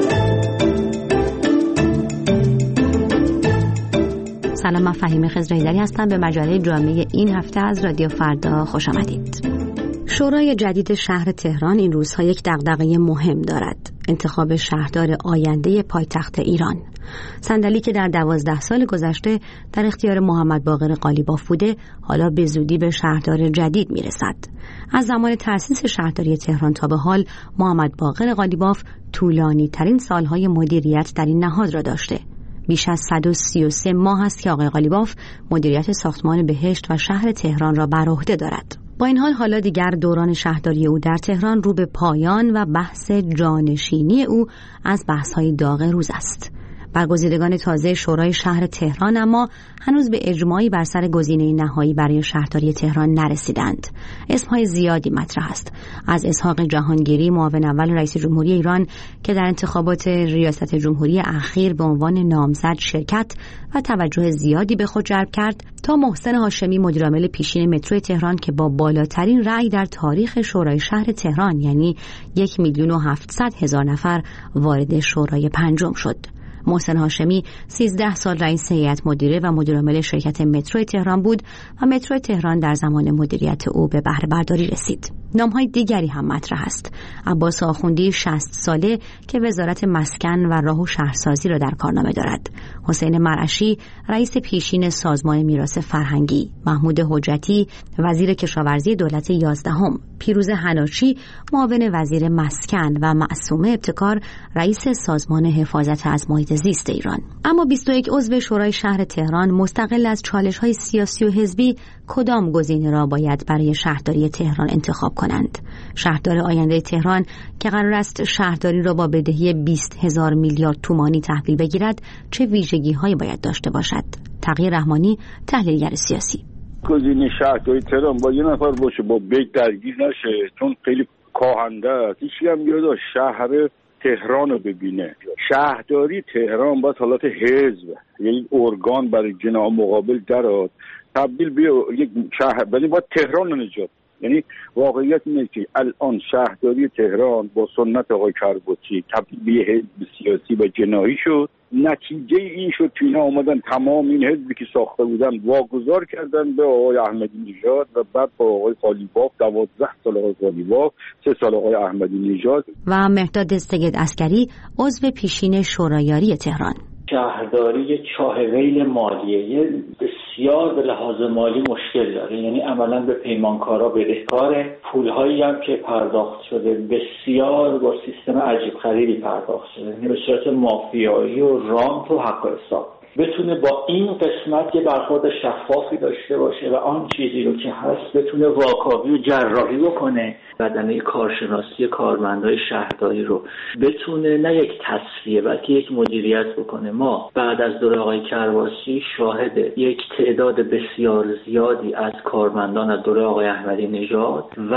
سلام، من فهیمه خضر حیدری هستم. به مجله جامعه این هفته از رادیو فردا خوش آمدید. شورای جدید شهر تهران این روزها یک دغدغه مهم دارد: انتخاب شهردار آینده پایتخت ایران. صندلی که در 12 سال گذشته در اختیار محمد باقر قالیباف بوده، حالا به زودی به شهردار جدید میرسد. از زمان تأسیس شهرداری تهران تا به حال محمد باقر قالیباف طولانی ترین سالهای مدیریت در این نهاد را داشته. بیش از 133 ماه است که آقای قالیباف مدیریت ساختمان بهشت و شهر تهران را بر عهده دارد. با این حال حالا دیگر دوران شهرداری او در تهران رو به پایان و بحث جانشینی او از بحث‌های داغ روز است. برگزیدگان تازه شورای شهر تهران اما هنوز به اجماعی بر سر گزینه نهایی برای شهرداری تهران نرسیدند. اسمهای زیادی مطرح است. از اسحاق جهانگیری، معاون اول رئیس جمهوری ایران که در انتخابات ریاست جمهوری اخیر به عنوان نامزد شرکت و توجه زیادی به خود جلب کرد، تا محسن هاشمی، مدیرعامل پیشین مترو تهران که با بالاترین رأی در تاریخ شورای شهر تهران یعنی 1,700,000 نفر وارد شورای پنجم شد. محسن هاشمی 13 سال رئیس هیئت مدیره و مدیرعامل شرکت مترو تهران بود و مترو تهران در زمان مدیریت او به بهره برداری رسید. نام‌های دیگری هم مطرح است. عباس آخوندی 60 ساله که وزارت مسکن و راه و شهرسازی را در کارنامه دارد. حسین مرعشی رئیس پیشین سازمان میراث فرهنگی. محمود حجتی وزیر کشاورزی دولت 11ام. پیروز حناچی معاون وزیر مسکن و معصومه ابتکار رئیس سازمان حفاظت از محیط زیست ایران. اما 21 عضو شورای شهر تهران مستقل از چالش‌های سیاسی و حزبی کدام گزینه را باید برای شهرداری تهران انتخاب کنند؟ شهردار آینده تهران که قرار است شهرداری را با بدهی 20,000 میلیارد تومانی تحویل بگیرد چه ویژگی‌هایی باید داشته باشد؟ تقی رحمانی، تحلیلگر سیاسی: گزینه شهرداری تهران با یه نفر باشه، با بیت درگیر نشه، چون خیلی کاهنده است. هیچ هم یاد شهر تهران رو ببینه. شهرداری تهران باید حالت حزب، یعنی ارگان برای جناح مقابل درات تبدیل به یک شهر، ولی باید تهران رو نجات. یعنی واقعیت اینه که الان شهرداری تهران با سنت آقای کربوچی تبدیل به حزب سیاسی و جناحی شد. نتیجه این شد که اینا آمدن تمام این حزبی که ساخته بودن واگذار کردن به آقای احمدی نژاد و بعد با آقای قالیباف 12 سال آقای قالیباف، 3 سال آقای احمدی نژاد. و مهرداد سید عسکری عضو پیشین شورایاری تهران: شهرداری چاه ویل مالیه بسیار به لحاظ مالی مشکل داره، یعنی عملا به پیمانکارا بدهکاره. پولهایی هم که پرداخت شده بسیار با سیستم عجیب غریبی پرداخت شده، یعنی به صورت مافیایی و رانت و حق حساب. بتونه با این قسمت یه برخورد شفافی داشته باشه و آن چیزی رو که هست بتونه واکاوی و جراحی بکنه، بدنه کارشناسی کارمندای شهرداری رو بتونه نه یک تصفیه بلکه یک مدیریت بکنه. ما بعد از دوره آقای کرباسی شاهد یک تعداد بسیار زیادی از کارمندان از دوره آقای احمدی نژاد و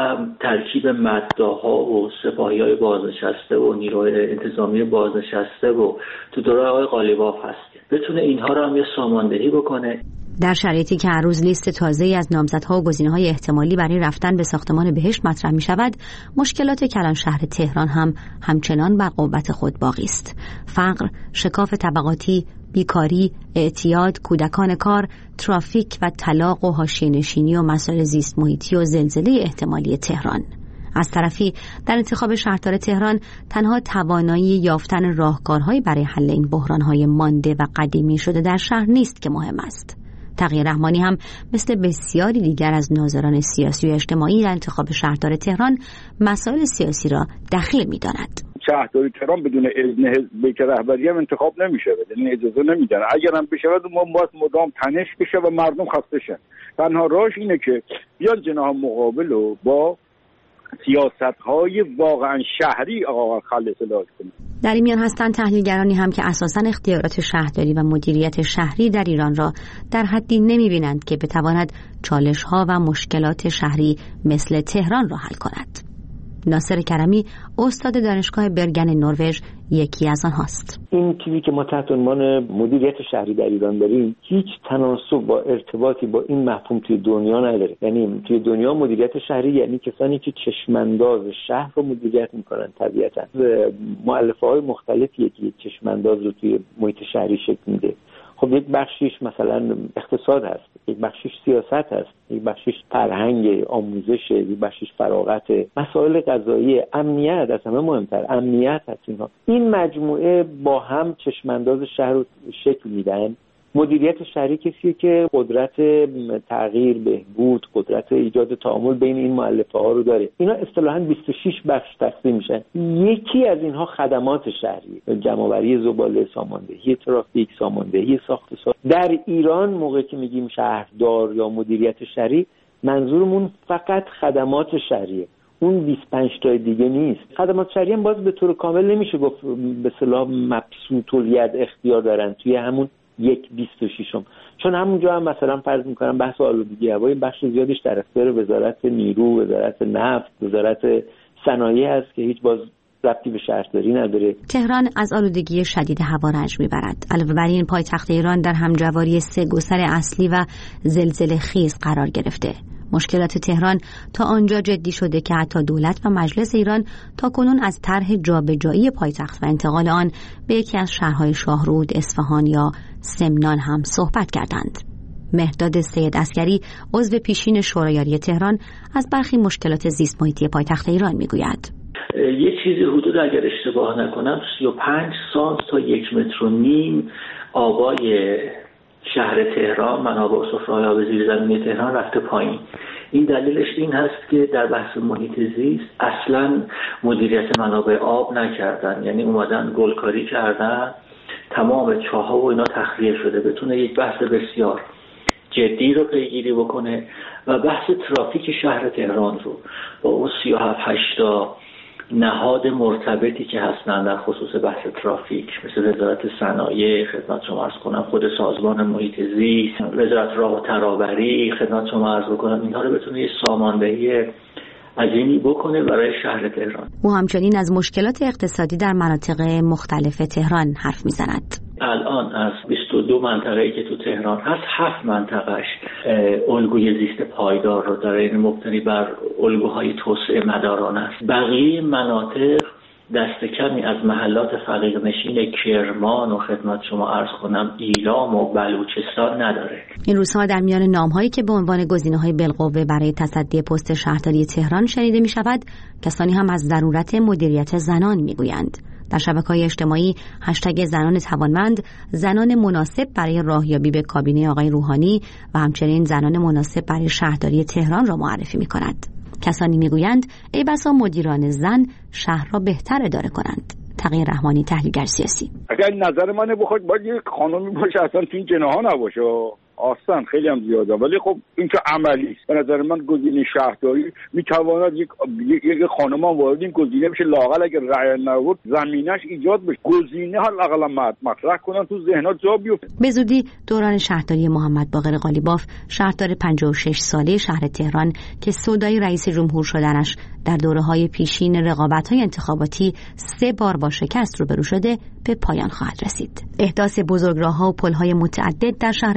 ترکیب مداها و سپاهیای بازنشسته و نیروی انتظامی بازنشسته و تو دوره آقای قالیباف هست، بتونه اینها رو هم یه ساماندهی بکنه. در شرایطی که هر روز لیست تازه‌ای از نامزدها و گزینه‌های احتمالی برای رفتن به ساختمان بهشت مطرح می‌شود، مشکلات کلان شهر تهران هم همچنان بر قوت خود باقی است. فقر، شکاف طبقاتی، بیکاری، اعتیاد، کودکان کار، ترافیک و طلاق و حاشیه‌نشینی و مسائل زیست محیطی و زلزله احتمالی تهران. از طرفی در انتخاب شهردار تهران تنها توانایی یافتن راهکارهایی برای حل این بحران‌های مانده و قدیمی شده در شهر نیست که مهم است. تقی رحمانی هم مثل بسیاری دیگر از ناظران سیاسی و اجتماعی در انتخاب شهردار تهران مسائل سیاسی را دخیل می‌داند. شهرداری تهران بدون اذن حزب رهبری هم انتخاب نمیشه، بدون اجازه نمیدن. اگر هم بشه ما باید مدام تنش بشه و مردم خسته شن. تنها راهش اینه که بیان جناح مقابل رو با سیاست‌های واقعا شهری آقا خالص علاج کنه. در این میان هستند تحلیلگرانی هم که اساساً اختیارات شهرداری و مدیریت شهری در ایران را در حدی نمی‌بینند که بتواند چالش‌ها و مشکلات شهری مثل تهران را حل کند. ناصر کرمی استاد دانشگاه برگن نروژ یکی از آنهاست. این چیزی که ما تحت عنوان مدیریت شهری در ایران داریم هیچ تناسب با ارتباطی با این مفهوم توی دنیا نداره. یعنی توی دنیا مدیریت شهری یعنی کسانی که چشمانداز شهر رو مدیریت میکنن. طبیعتاً مؤلفه‌های مختلفی که چشمانداز رو توی محیط شهری شکل میده. خب یک بخشیش مثلا اقتصاد هست، یک بخشیش سیاست هست، یک بخشیش فرهنگ، آموزش، یک بخشیش فراغت، مسائل قضایی، امنیت، از همه مهمتر امنیت هست. این مجموعه با هم چشمانداز شهر رو شکل میدن. مدیریت شهری کسیه که قدرت تغییر، بهبود، قدرت ایجاد تعامل بین این مؤلفه‌ها رو داره. اینا اصطلاحاً 26 بخش تقسیم میشن. یکی از اینها خدمات شهری، جمع‌آوری زباله، ساماندهی ترافیک، ساماندهی ساخت‌وساز. در ایران موقعی که میگیم شهردار یا مدیریت شهری منظورمون فقط خدمات شهریه. اون 25 تا دیگه نیست. خدمات شهری هم باز به طور کامل نمیشه گفت به اصطلاح مبسوط الید اختیار دارن توی همون 1/26. چون همونجا هم مثلا فرض میکنم بحث آلودگی هوای بخش زیادش در اختیار وزارت نیرو، وزارت نفت، وزارت صنایع هست که هیچ باز ربطی به شهرداری نداره. تهران از آلودگی شدید هوا رنج میبرد. علاوه بر این پایتخت ایران در همجواری 3 گستر اصلی و زلزله خیز قرار گرفته. مشکلات تهران تا آنجا جدی شده که حتی دولت و مجلس ایران تاکنون از طرح جابجایی پایتخت و انتقال آن به یکی از شهرهای شاهرود، اصفهان یا سمنان هم صحبت کردند. مهرداد سید عسکری عضو پیشین شورای تهران از برخی مشکلات زیست محیطی پایتخت ایران میگوید. یه چیزی حدود اگر اشتباه نکنم 35 سانت تا 1.5 متر آبای شهر تهران، منابع و سفره‌های آب زیر زمینی تهران رفته پایین. این دلیلش این هست که در بحث محیط زیست اصلا مدیریت منابع آب نکردن. یعنی اومدن گلکاری کردن، تمام چاه‌ها و اینا تخلیه شده بتونه یک بحث بسیار جدی رو پیگیری بکنه و بحث ترافیک شهر تهران رو با اون 37-8 تا نهاد مرتبطی که هستن در خصوص بحث ترافیک، مثل وزارت صنایع، خدمت شما عرض کنم خود سازمان محیط زیست، وزارت راه و ترابری، خدمت شما عرض بکنم اینها رو بتونه یه ساماندهی عظیمی بکنه برای شهر تهران. او همچنین از مشکلات اقتصادی در مناطق مختلف تهران حرف میزند. الان از 22 منطقه‌ای که تو تهران هست 7 منطقه‌اش الگوی زیست پایدار رو داره، این مبتنی بر الگوهای توسعه مدارانه است. بقیه مناطق دست کمی از محلات فقیرنشین کرمان و خدمت شما عرض کنم ایلام و بلوچستان نداره. این روزها در میان نام‌هایی که به عنوان گزینه‌های بالقوه برای تصدی پست شهرداری تهران شنیده می‌شود، کسانی هم از ضرورت مدیریت زنان می‌گویند. در شبکه‌های اجتماعی هشتگ زنان توانمند زنان مناسب برای راهیابی به کابینه آقای روحانی و همچنین زنان مناسب برای شهرداری تهران را معرفی می‌کند. کسانی میگویند ای بسا مدیران زن شهر را بهتر اداره کنند. تقی رحمانی تحلیلگر سیاسی: اگر نظر منه بخواید باید یک خانمی باشه اصلا تو این جناح نباشه، آسان خیلی هم زیاده، ولی خب این که عملی است. به نظر من گزینه شهرداری میتواند یک خانم وارد این گزینه بشه، لااقل اگر رأی نبود زمینش ایجاد بشه، گزینه ها لااقل مطرح کنن تو ذهنات جا بیفته. به زودی دوران شهرداری محمد باقر قالیباف، شهردار 56 ساله شهر تهران که سودای رئیس جمهور شدنش در دوره‌های پیشین رقابت‌های انتخاباتی 3 بار با شکست روبرو شده، به پایان خواهد رسید. احداث بزرگراه‌ها و پل‌های متعدد در شهر تهران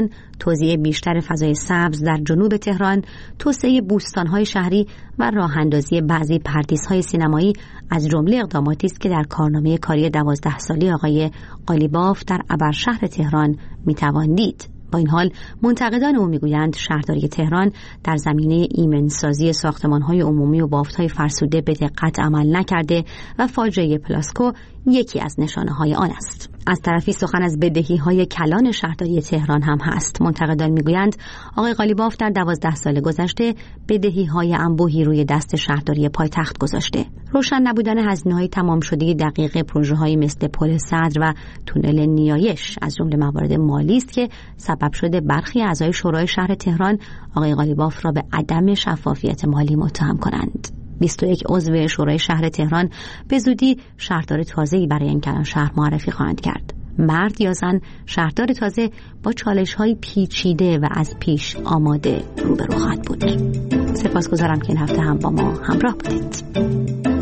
تهران، توزیع بیشتر فضای سبز در جنوب تهران، توسعه بوستان‌های شهری و راه‌اندازی بعضی پردیس‌های سینمایی از جمله اقداماتی است که در کارنامه کاری 12 ساله آقای قالیباف در ابرشهر تهران می‌توان دید. با این حال منتقدان او میگویند شهرداری تهران در زمینه ایمنسازی ساختمان‌های عمومی و بافت‌های فرسوده به دقت عمل نکرده و فاجعه پلاسکو یکی از نشانه‌های آن است. از طرفی سخن از بدهی‌های کلان شهرداری تهران هم هست. منتقدان میگویند آقای قالیباف در 12 سال گذشته بدهی‌های انبوهی روی دست شهرداری پایتخت گذاشته. روشن نبودن هزینه‌های تمام شده دقیق پروژه‌هایی مثل پل صدر و تونل نیایش از جمله موارد مالی است که سبب شده برخی اعضای شورای شهر تهران آقای قالیباف را به عدم شفافیت مالی متهم کنند. 21 عضو شورای شهر تهران به زودی شهردار تازه‌ای برای این کلان شهر معرفی خواهند کرد. مرد یا زن، شهردار تازه با چالش‌های پیچیده و از پیش آماده روبرو خواهد بود. سپاسگزارم که این هفته هم با ما همراه بودید.